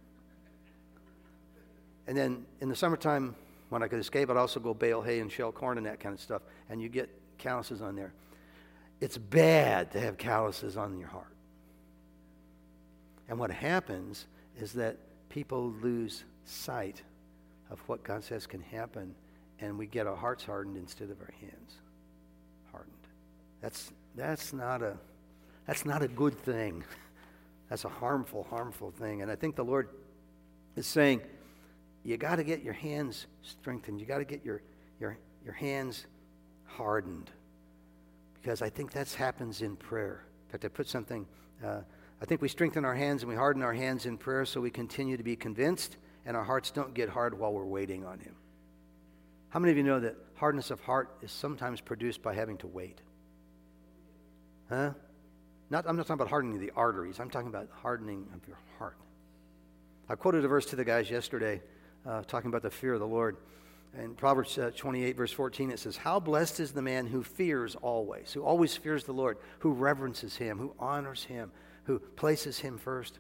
and then in the summertime, when I could escape, I'd also go bale hay and shell corn and that kind of stuff, and you get calluses on there. It's bad to have calluses on your heart. And what happens is that people lose sight of what God says can happen, and we get our hearts hardened instead of our hands hardened. That's that's not a that's not a good thing. That's a harmful, harmful thing. And I think the Lord is saying, you got to get your hands strengthened. You got to get your your your hands hardened, because I think that happens in prayer. In fact, I put something. Uh, I think we strengthen our hands and we harden our hands in prayer so we continue to be convinced and our hearts don't get hard while we're waiting on Him. How many of you know that hardness of heart is sometimes produced by having to wait? Huh? Not, I'm not talking about hardening the arteries. I'm talking about hardening of your heart. I quoted a verse to the guys yesterday uh, talking about the fear of the Lord. In Proverbs uh, twenty-eight, verse fourteen, it says, "How blessed is the man who fears always, who always fears the Lord, who reverences Him, who honors Him, who places Him first.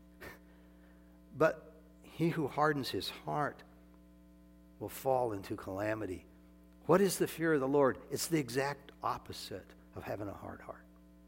But he who hardens his heart will fall into calamity." What is the fear of the Lord? It's the exact opposite of having a hard heart.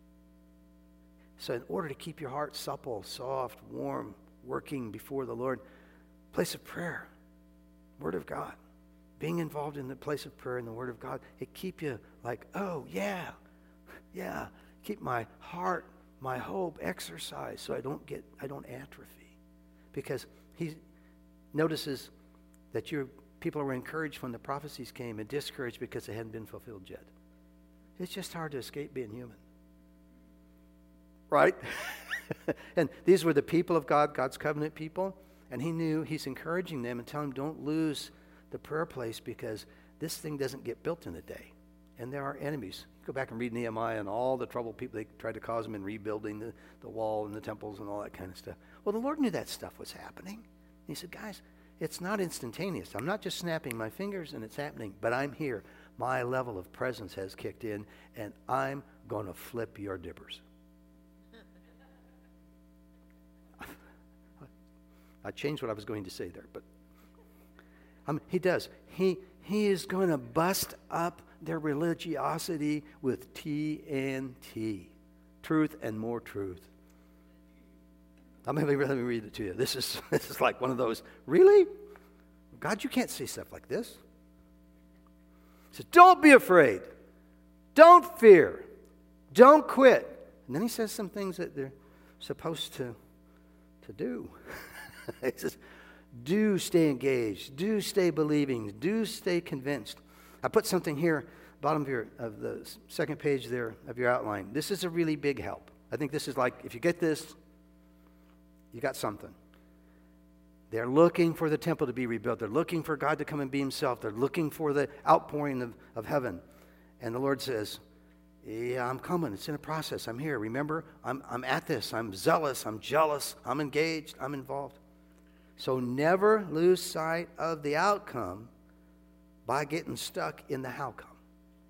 So in order to keep your heart supple, soft, warm, working before the Lord, place of prayer, Word of God, being involved in the place of prayer and the Word of God, it keep you like, oh, yeah, yeah, keep my heart, my hope exercised so I don't get, I don't atrophy. Because he notices that your people were encouraged when the prophecies came and discouraged because they hadn't been fulfilled yet. It's just hard to escape being human. Right? And these were the people of God, God's covenant people, and he knew he's encouraging them and telling them, don't lose the prayer place, because this thing doesn't get built in a day. And there are enemies. Go back and read Nehemiah and all the trouble people they tried to cause him in rebuilding the, the wall and the temples and all that kind of stuff. Well, the Lord knew that stuff was happening. And he said, guys, it's not instantaneous. I'm not just snapping my fingers and it's happening, but I'm here. My level of presence has kicked in, and I'm going to flip your dippers. I changed what I was going to say there, but um, he does. He he is going to bust up their religiosity with T N T, truth and more truth. I'm going to let me read it to you. This is this is like one of those. Really, God, you can't say stuff like this. He says, "Don't be afraid, don't fear, don't quit." And then he says some things that they're supposed to to do. He says, do stay engaged, do stay believing, do stay convinced. I put something here, bottom of, your, of the second page there of your outline. This is a really big help. I think this is like, if you get this, you got something. They're looking for the temple to be rebuilt. They're looking for God to come and be himself. They're looking for the outpouring of, of heaven. And the Lord says, yeah, I'm coming. It's in a process. I'm here. Remember, I'm, I'm at this. I'm zealous. I'm jealous. I'm engaged. I'm involved. So never lose sight of the outcome by getting stuck in the how come.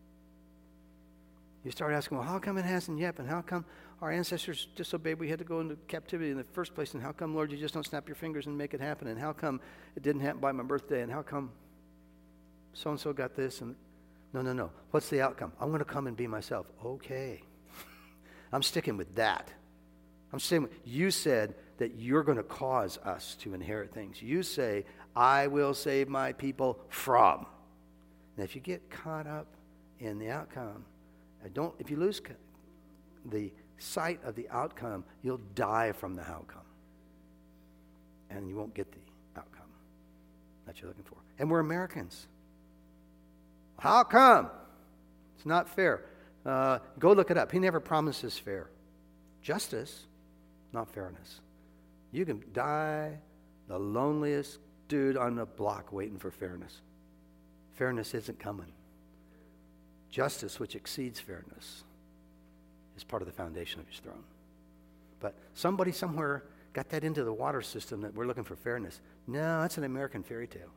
You start asking, well, how come it hasn't yet? And how come our ancestors disobeyed? We had to go into captivity in the first place. And how come, Lord, you just don't snap your fingers and make it happen? And how come it didn't happen by my birthday? And how come so-and-so got this? And no, no, no. What's the outcome? I'm going to come and be myself. Okay. I'm sticking with that. I'm saying, you said that you're going to cause us to inherit things. You say, I will save my people from. And if you get caught up in the outcome, I don't. If you lose the sight of the outcome, you'll die from the how come. And you won't get the outcome that you're looking for. And we're Americans. How come? It's not fair. Uh, go look it up. He never promises fair. Justice, not fairness. You can die the loneliest dude on the block waiting for fairness. Fairness isn't coming. Justice, which exceeds fairness, is part of the foundation of his throne. But somebody somewhere got that into the water system that we're looking for fairness. No, that's an American fairy tale.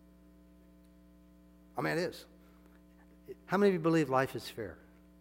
I mean, it is. How many of you believe life is fair?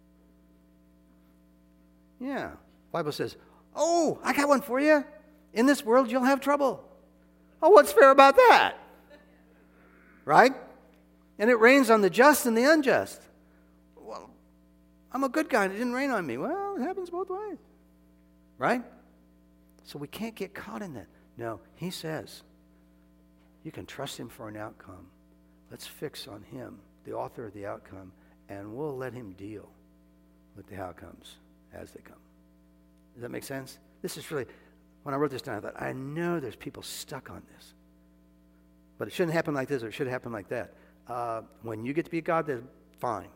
Yeah. The Bible says, oh, I got one for you. In this world, you'll have trouble. Oh, what's fair about that? Right? And it rains on the just and the unjust. Well, I'm a good guy and it didn't rain on me. Well, it happens both ways. Right? So we can't get caught in that. No, he says, you can trust him for an outcome. Let's fix on him, the author of the outcome, and we'll let him deal with the outcomes as they come. Does that make sense? This is really, when I wrote this down, I thought, I know there's people stuck on this. But it shouldn't happen like this or it should happen like that. Uh, when you get to be God, then fine.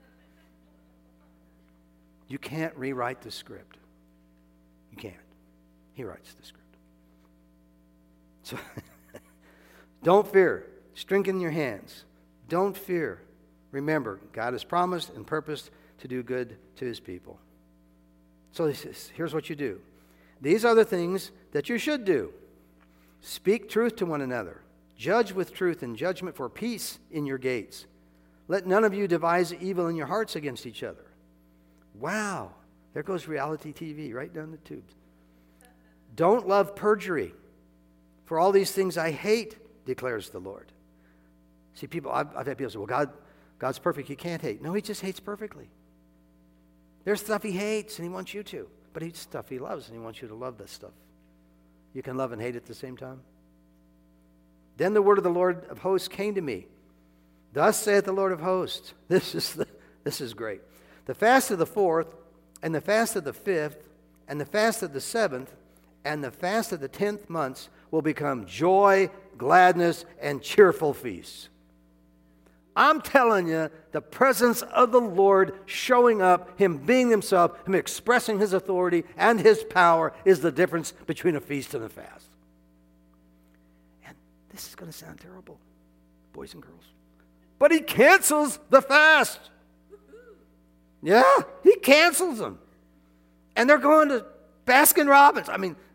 You can't rewrite the script. You can't. He writes the script. So don't fear. Strengthen your hands. Don't fear. Remember, God has promised and purposed to do good to his people. So this is, here's what you do. These are the things that you should do. Speak truth to one another. Judge with truth and judgment for peace in your gates. Let none of you devise evil in your hearts against each other. Wow. There goes reality T V right down the tubes. Don't love perjury. For all these things I hate, declares the Lord. See, people, I've, I've had people say, well, God, God's perfect. He can't hate. No, he just hates perfectly. There's stuff he hates and he wants you to. But he's stuff he loves and he wants you to love that stuff. You can love and hate at the same time. Then the word of the Lord of hosts came to me. Thus saith the Lord of hosts. This is, the, this is great. The fast of the fourth and the fast of the fifth and the fast of the seventh and the fast of the tenth months will become joy, gladness, and cheerful feasts. I'm telling you, the presence of the Lord showing up, him being himself, him expressing his authority and his power is the difference between a feast and a fast. And this is going to sound terrible, boys and girls. But he cancels the fast. Yeah, he cancels them. And they're going to Baskin Robbins. I mean,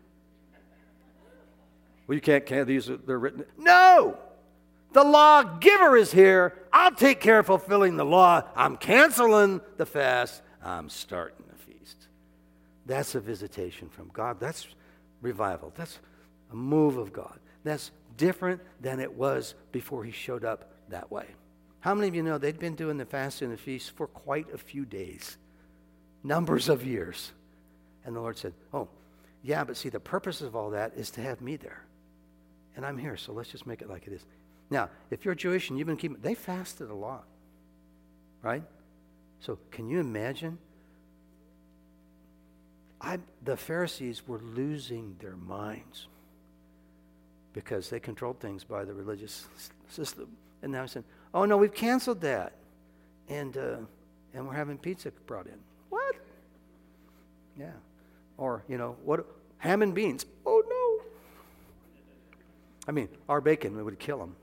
well, you can't, can't, these are, they're written. No! The lawgiver is here. I'll take care of fulfilling the law. I'm canceling the fast. I'm starting the feast. That's a visitation from God. That's revival. That's a move of God. That's different than it was before he showed up that way. How many of you know they'd been doing the fast and the feast for quite a few days, numbers of years? And the Lord said, oh, yeah, but see, the purpose of all that is to have me there. And I'm here, so let's just make it like it is. Now, if you're Jewish and you've been keeping, they fasted a lot, right? So can you imagine? I, the Pharisees were losing their minds because they controlled things by the religious system. And now I said, oh, no, we've canceled that. And, uh, and we're having pizza brought in. What? Yeah. Or, you know, what? Ham and beans. Oh, no. I mean, our bacon, we would kill them.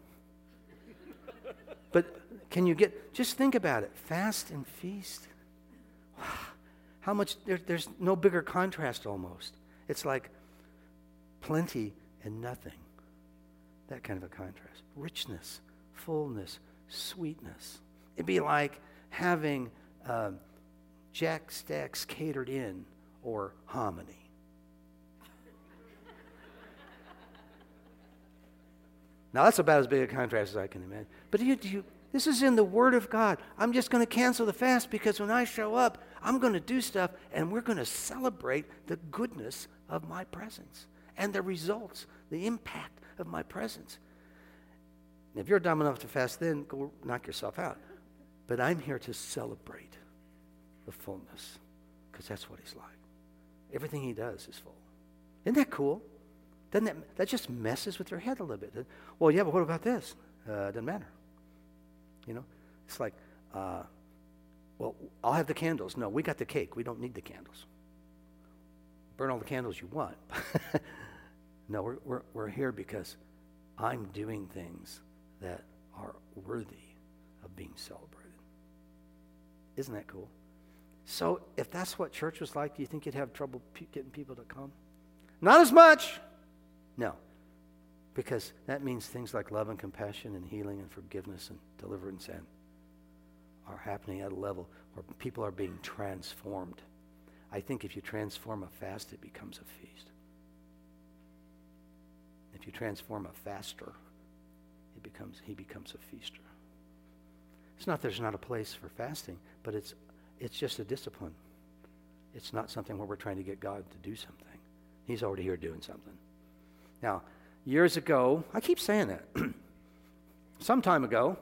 But can you get, just think about it. Fast and feast. How much, there, there's no bigger contrast almost. It's like plenty and nothing. That kind of a contrast. Richness, fullness, sweetness. It'd be like having uh, Jack Stacks catered in or hominy. Now, that's about as big a contrast as I can imagine. But you, you, this is in the Word of God. I'm just going to cancel the fast because when I show up, I'm going to do stuff, and we're going to celebrate the goodness of my presence and the results, the impact of my presence. And if you're dumb enough to fast, then go knock yourself out. But I'm here to celebrate the fullness because that's what he's like. Everything he does is full. Isn't that cool? Doesn't that, that just messes with your head a little bit. Well, yeah, but what about this? Uh, doesn't matter. You know, it's like, uh, well, I'll have the candles. No, we got the cake. We don't need the candles. burn all the candles you want. No, we're, we're, we're here because I'm doing things that are worthy of being celebrated. Isn't that cool? So if that's what church was like, do you think you'd have trouble pe- getting people to come? Not as much. No. Because that means things like love and compassion and healing and forgiveness and deliverance and are happening at a level where people are being transformed. I think if you transform a fast, it becomes a feast. If you transform a faster, it becomes he becomes a feaster. It's not there's not a place for fasting, but it's it's just a discipline. It's not something where we're trying to get God to do something. He's already here doing something. Now, years ago, I keep saying that. Some time ago,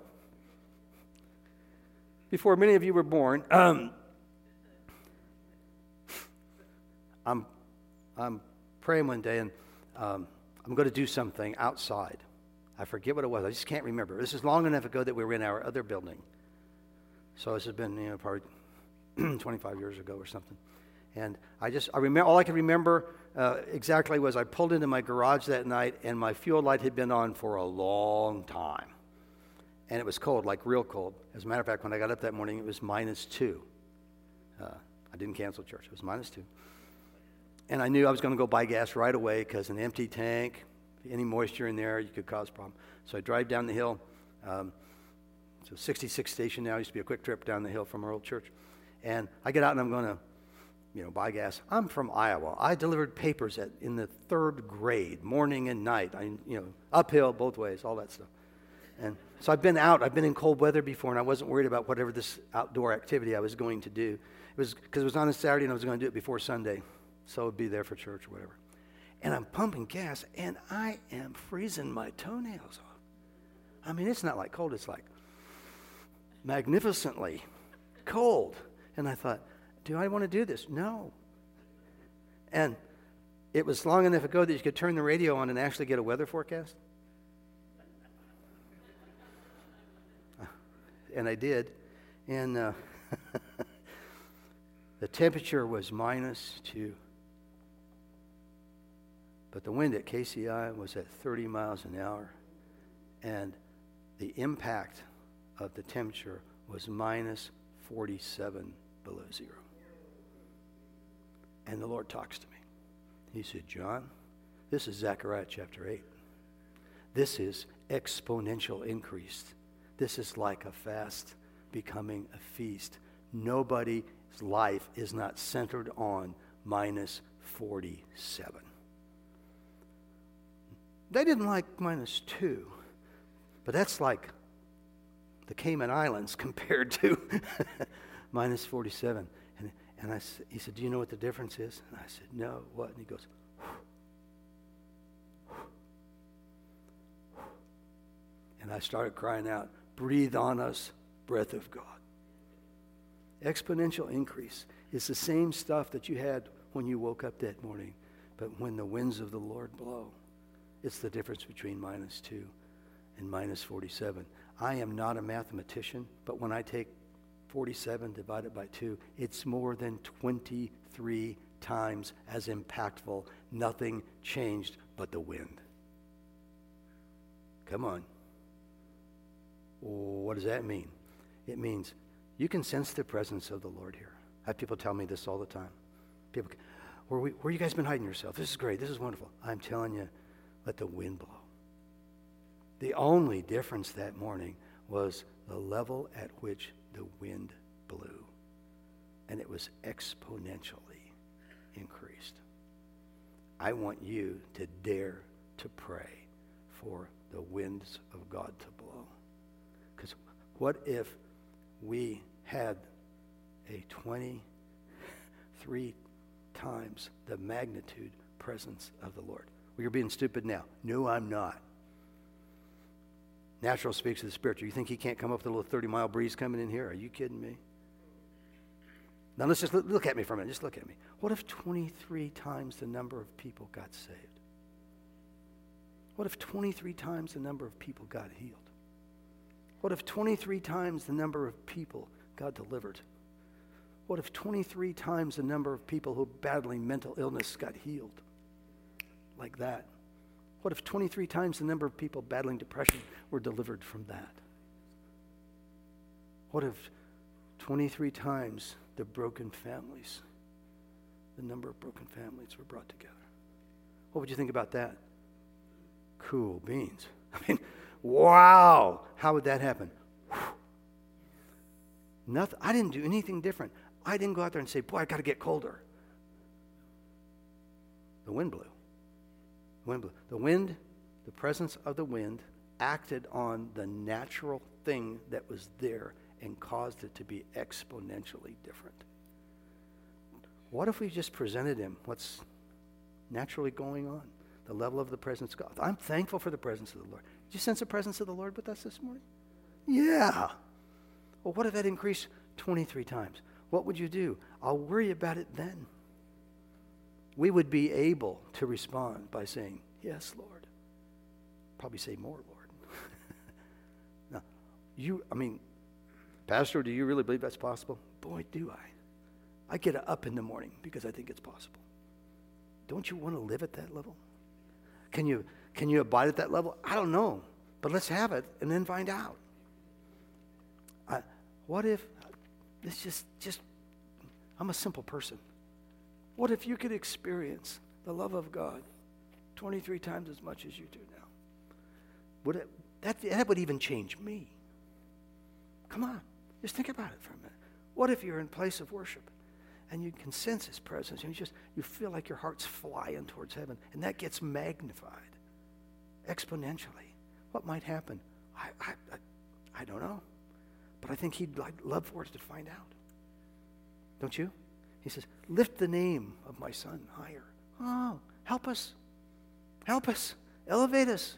before many of you were born, um, I'm I'm praying one day, and um, I'm going to do something outside. I forget what it was. I just can't remember. This is long enough ago that we were in our other building. So this has been, you know, probably twenty-five years ago or something. And I just, I remember, all I can remember uh, exactly was I pulled into my garage that night, and my fuel light had been on for a long time. And it was cold, like real cold. As a matter of fact, when I got up that morning, it was minus two. Uh, I didn't cancel church. It was minus two. And I knew I was going to go buy gas right away because an empty tank, any moisture in there, you could cause a problem. So I drive down the hill. Um, it's a sixty-six station now. It used to be a quick trip down the hill from our old church. And I get out and I'm going to, you know, buy gas. I'm from Iowa. I delivered papers at in the third grade, morning and night. I, you know, uphill both ways, all that stuff. And so I've been out. I've been in cold weather before, and I wasn't worried about whatever this outdoor activity I was going to do. It was because it was on a Saturday, and I was going to do it before Sunday, so I would be there for church or whatever. And I'm pumping gas, and I am freezing my toenails off. I mean, it's not like cold. It's like magnificently cold. And I thought, do I want to do this? No. And it was long enough ago that you could turn the radio on and actually get a weather forecast. And I did. And uh, the temperature was minus two. But the wind at K C I was at thirty miles an hour. And the impact of the temperature was minus forty-seven below zero. And the Lord talks to me. He said, John, this is Zechariah chapter eight. This is exponential increase. This is like a fast becoming a feast. Nobody's life is not centered on minus forty-seven. They didn't like minus two, but that's like the Cayman Islands compared to minus forty-seven. And, and I, he said, do you know what the difference is? And I said, no, what? And he goes, and I started crying out, breathe on us, breath of God. Exponential increase is the same stuff that you had when you woke up that morning, but when the winds of the Lord blow, it's the difference between minus two and minus forty-seven. I am not a mathematician, but when I take forty-seven divided by two, it's more than twenty-three times as impactful. Nothing changed but the wind. Come on. What does that mean? It means you can sense the presence of the Lord here. I have people tell me this all the time. People, where, we, where you guys been hiding yourself? This is great. This is wonderful. I'm telling you, let the wind blow. The only difference that morning was the level at which the wind blew. And it was exponentially increased. I want you to dare to pray for the winds of God to blow. Because what if we had a twenty-three times the magnitude presence of the Lord? Well, you're being stupid now. No, I'm not. Natural speaks to the spiritual. You think he can't come up with a little thirty-mile breeze coming in here? Are you kidding me? Now let's just look, look at me for a minute. Just look at me. What if twenty-three times the number of people got saved? What if twenty-three times the number of people got healed? What if twenty-three times the number of people got delivered? What if twenty-three times the number of people who are battling mental illness got healed? Like that. What if twenty-three times the number of people battling depression were delivered from that? What if twenty-three times the broken families, the number of broken families were brought together? What would you think about that? Cool beans. I mean, wow. How would that happen? Whew. Nothing. I didn't do anything different. I didn't go out there and say, boy, I got to get colder. The wind blew. The wind blew. The wind, the presence of the wind acted on the natural thing that was there and caused it to be exponentially different. What if we just presented him what's naturally going on? The level of the presence of God. I'm thankful for the presence of the Lord. Did you sense the presence of the Lord with us this morning? Yeah. Well, what if that increased twenty-three times? What would you do? I'll worry about it then. We would be able to respond by saying, yes, Lord. Probably say more, Lord. Now, you, I mean, Pastor, do you really believe that's possible? Boy, do I. I get up in the morning because I think it's possible. Don't you want to live at that level? Can you, can you abide at that level? I don't know, but let's have it and then find out. I, what if, it's just, just, I'm a simple person. What if you could experience the love of God twenty-three times as much as you do now? Would it, that, that would even change me. Come on, just think about it for a minute. What if you're in a place of worship and you can sense his presence and you just, you feel like your heart's flying towards heaven and that gets magnified exponentially? What might happen? I, I, I, I don't know. But I think he'd like, love for us to find out. Don't you? He says, lift the name of my son higher. Oh, help us. Help us. Elevate us.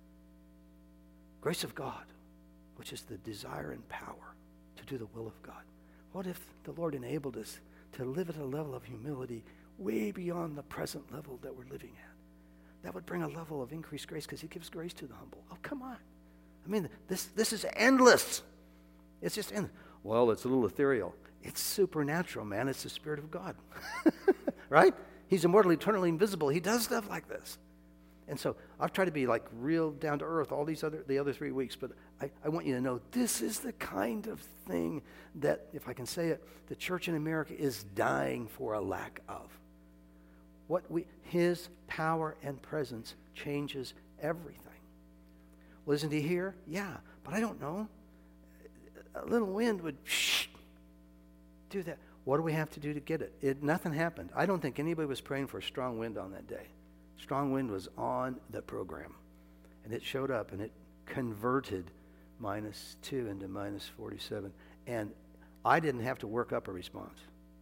Grace of God, which is the desire and power to do the will of God. What if the Lord enabled us to live at a level of humility way beyond the present level that we're living at? That would bring a level of increased grace because he gives grace to the humble. Oh, come on. I mean, this, this is endless. It's just endless. Well, it's a little ethereal. It's supernatural, man. It's the Spirit of God. Right? He's immortal, eternally invisible. He does stuff like this. And so I've tried to be like real down to earth all these other the other three weeks, but I, I want you to know this is the kind of thing that, if I can say it, the church in America is dying for a lack of. What we his power and presence changes everything. Well, isn't he here? Yeah, but I don't know. A little wind would shh, do that. What do we have to do to get it? It? Nothing happened. I don't think anybody was praying for a strong wind on that day. Strong wind was on the program. And it showed up and it converted minus two into minus forty-seven. And I didn't have to work up a response.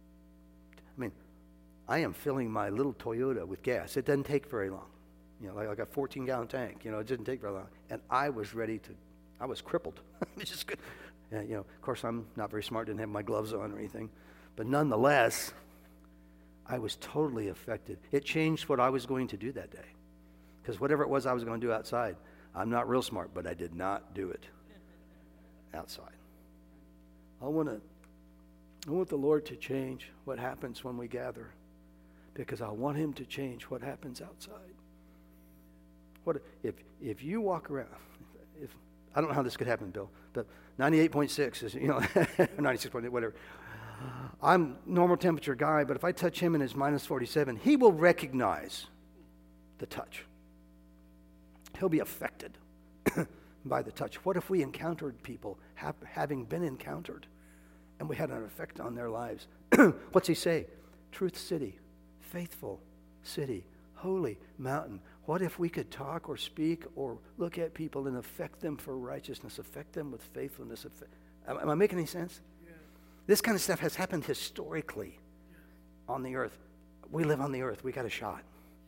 I mean, I am filling my little Toyota with gas. It doesn't take very long. You know, like, like a fourteen gallon tank. You know, it didn't take very long. And I was ready to, I was crippled. Which is good. Yeah, you know, of course, I'm not very smart, didn't have my gloves on or anything. But nonetheless, I was totally affected. It changed what I was going to do that day. Because whatever it was I was going to do outside, I'm not real smart, but I did not do it outside. I want to, I want the Lord to change what happens when we gather, because I want him to change what happens outside. What if if you walk around, if I don't know how this could happen, Bill, but ninety-eight point six is, you know, ninety-six point eight, whatever. I'm normal temperature guy, but if I touch him and it's minus forty-seven, he will recognize the touch. He'll be affected by the touch. What if we encountered people have, having been encountered and we had an effect on their lives? What's he say? Truth city, faithful city, holy mountain. What if we could talk or speak or look at people and affect them for righteousness, affect them with faithfulness? Am, am I making any sense? Yeah. This kind of stuff has happened historically yeah. on the earth. We live on the earth. We got a shot.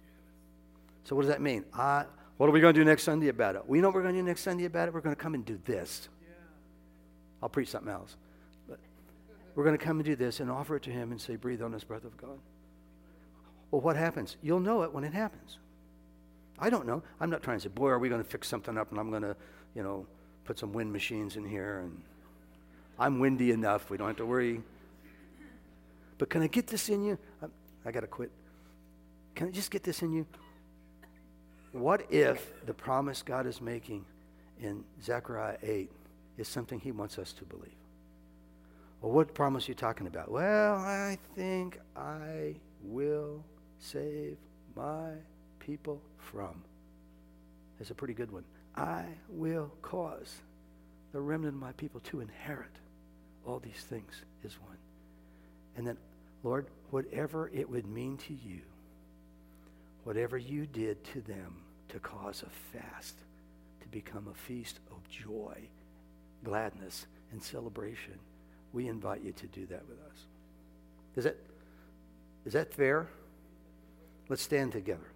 So what does that mean? Uh, what are we going to do next Sunday about it? We know what we're going to do next Sunday about it. We're going to come and do this. Yeah. I'll preach something else. But we're going to come and do this and offer it to him and say, breathe on this breath of God. Well, what happens? You'll know it when it happens. I don't know. I'm not trying to say, boy, are we going to fix something up and I'm going to, you know, put some wind machines in here and I'm windy enough. We don't have to worry. But can I get this in you? I, I got to quit. Can I just get this in you? What if the promise God is making in Zechariah eight is something he wants us to believe? Well, what promise are you talking about? Well, I think I will save my people from. That's a pretty good one. I will cause the remnant of my people to inherit all these things is one. And then, Lord, whatever it would mean to you, whatever you did to them to cause a fast to become a feast of joy, gladness, and celebration, we invite you to do that with us. Is that, is that fair? Let's stand together.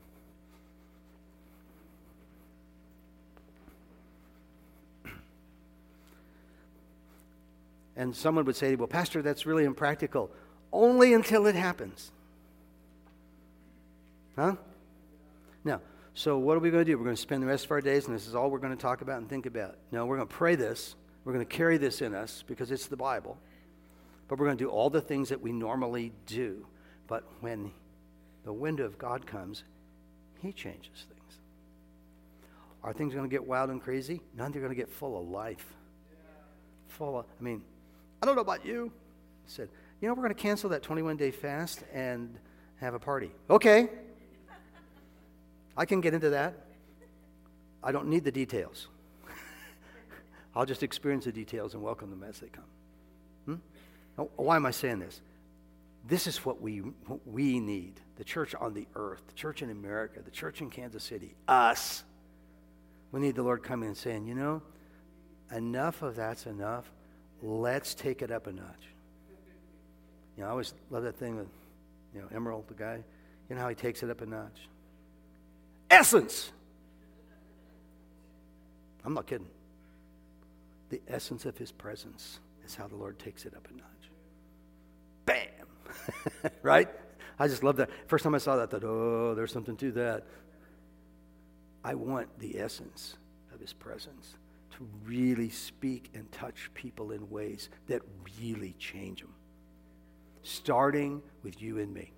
And someone would say, well, Pastor, that's really impractical. Only until it happens. Huh? Now, so what are we going to do? We're going to spend the rest of our days, and this is all we're going to talk about and think about. No, we're going to pray this. We're going to carry this in us because it's the Bible. But we're going to do all the things that we normally do. But when the wind of God comes, he changes things. Are things going to get wild and crazy? None. They're going to get full of life. Full of, I mean, I don't know about you. I said, you know, we're going to cancel that twenty-one day fast and have a party. Okay. I can get into that. I don't need the details. I'll just experience the details and welcome them as they come. Hmm? Now, why am I saying this? This is what we what we need. The church on the earth, the church in America, the church in Kansas City, us. We need the Lord coming and saying, you know, enough of that's enough. Let's take it up a notch. You know, I always love that thing with, you know, Emerald, the guy. You know how he takes it up a notch? Essence! I'm not kidding. The essence of his presence is how the Lord takes it up a notch. Bam! Right? I just love that. First time I saw that, I thought, oh, there's something to that. I want the essence of his presence to really speak and touch people in ways that really change them. Starting with you and me.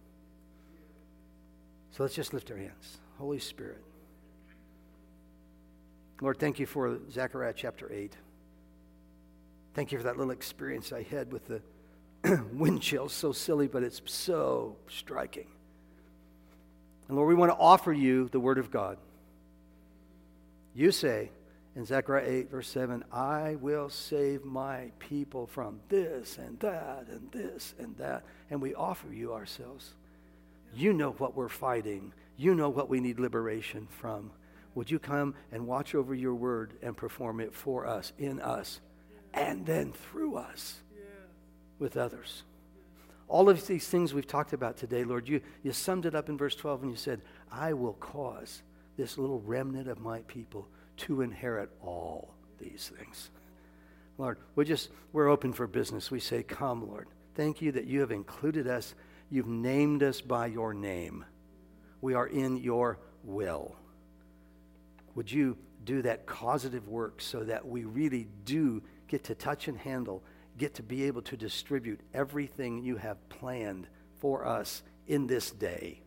So let's just lift our hands. Holy Spirit. Lord, thank you for Zechariah chapter eight. Thank you for that little experience I had with the wind chills. So silly, but it's so striking. And Lord, we want to offer you the word of God. You say in Zechariah eight, verse seven, I will save my people from this and that and this and that. And we offer you ourselves. You know what we're fighting. You know what we need liberation from. Would you come and watch over your word and perform it for us, in us, and then through us with others? All of these things we've talked about today, Lord, you, you summed it up in verse twelve and you said, I will cause this little remnant of my people to inherit all these things. Lord, we just, we're open for business. We say, come, Lord. Thank you that you have included us. You've named us by your name. We are in your will. Would you do that causative work so that we really do get to touch and handle, get to be able to distribute everything you have planned for us in this day?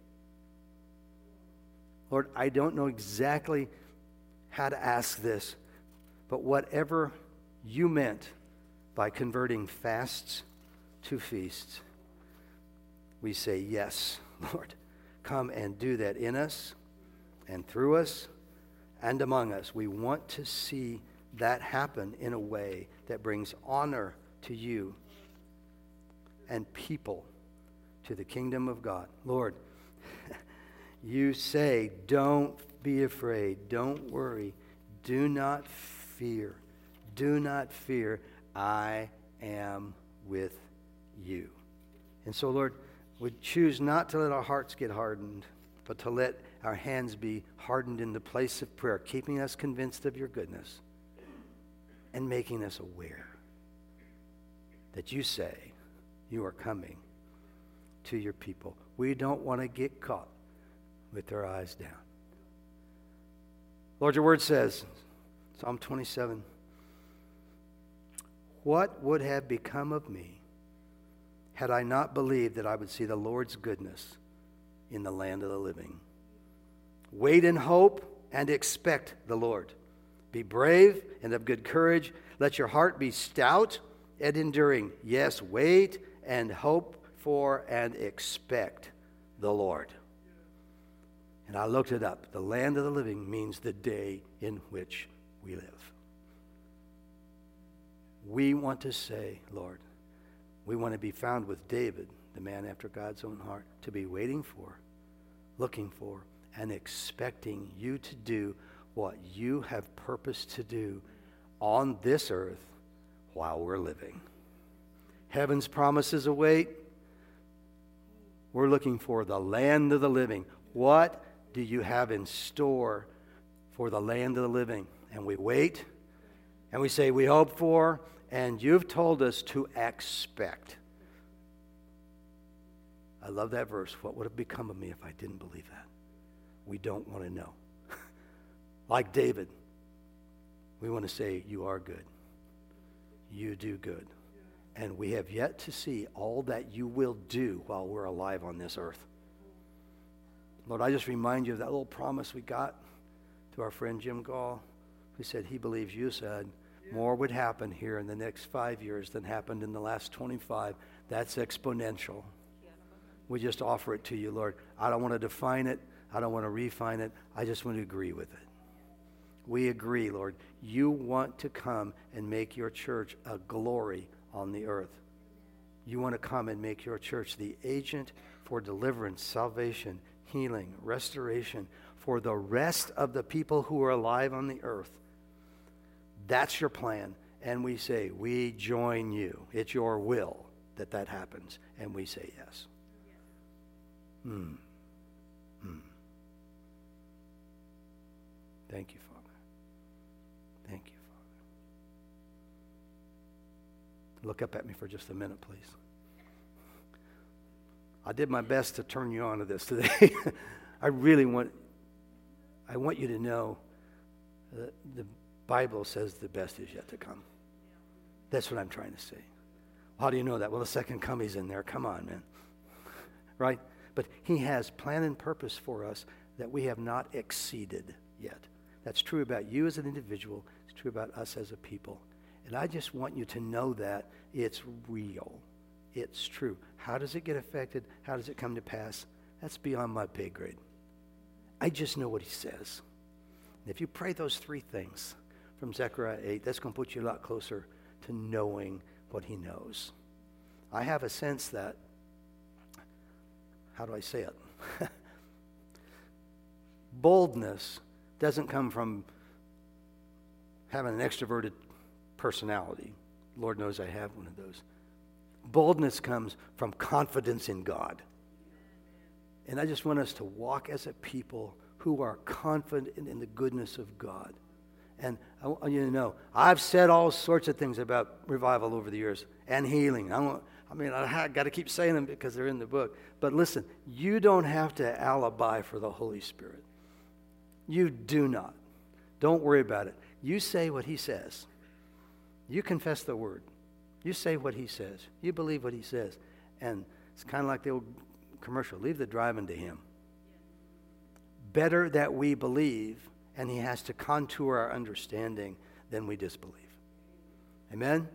Lord, I don't know exactly how to ask this, but whatever you meant by converting fasts to feasts, we say, yes, Lord, come and do that in us and through us and among us. We want to see that happen in a way that brings honor to you and people to the kingdom of God. Lord, you say, don't be afraid. Don't worry. Do not fear. Do not fear. I am with you. And so, Lord, we choose not to let our hearts get hardened, but to let our hands be hardened in the place of prayer, keeping us convinced of your goodness and making us aware that you say you are coming to your people. We don't want to get caught with our eyes down. Lord, your word says, Psalm twenty-seven, what would have become of me had I not believed that I would see the Lord's goodness in the land of the living. Wait in hope and expect the Lord. Be brave and of good courage. Let your heart be stout and enduring. Yes, wait and hope for and expect the Lord. And I looked it up. The land of the living means the day in which we live. We want to say, Lord, we want to be found with David, the man after God's own heart, to be waiting for, looking for, and expecting you to do what you have purposed to do on this earth while we're living. Heaven's promises await. We're looking for the land of the living. What do you have in store for the land of the living? And we wait, and we say we hope for, and you've told us to expect. I love that verse. What would have become of me if I didn't believe that? We don't want to know. Like David, we want to say, you are good. You do good. And we have yet to see all that you will do while we're alive on this earth. Lord, I just remind you of that little promise we got to our friend Jim Gall, who said he believes you said more would happen here in the next five years than happened in the last twenty-five. That's exponential. We just offer it to you, Lord. I don't want to define it. I don't want to refine it. I just want to agree with it. We agree, Lord. You want to come and make your church a glory on the earth. You want to come and make your church the agent for deliverance, salvation, healing, restoration for the rest of the people who are alive on the earth. That's your plan. And we say, we join you. It's your will that that happens. And we say yes. Hmm. Hmm. Thank you, Father. Thank you, Father. Look up at me for just a minute, please. I did my best to turn you on to this today. I really want, I want you to know that the Bible says the best is yet to come. That's what I'm trying to say. How do you know that? Well, the second coming's in there. Come on, man. Right? But he has plan and purpose for us that we have not exceeded yet. That's true about you as an individual. It's true about us as a people. And I just want you to know that it's real. It's true. How does it get affected? How does it come to pass? That's beyond my pay grade. I just know what he says. And if you pray those three things from Zechariah eight, that's going to put you a lot closer to knowing what he knows. I have a sense that, how do I say it? Boldness doesn't come from having an extroverted personality. Lord knows I have one of those. Boldness comes from confidence in God. And I just want us to walk as a people who are confident in the goodness of God. And I want you to know, I've said all sorts of things about revival over the years and healing. I, want, I mean, I got to keep saying them because they're in the book. But listen, you don't have to alibi for the Holy Spirit. You do not. Don't worry about it. You say what he says. You confess the word. You say what he says. You believe what he says. And it's kind of like the old commercial, leave the driving to him. Better that we believe, and he has to contour our understanding, than we disbelieve. Amen?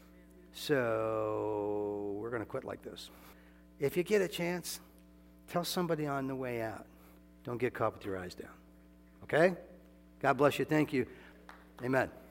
So we're going to quit like this. If you get a chance, tell somebody on the way out. Don't get caught with your eyes down. Okay? God bless you. Thank you. Amen.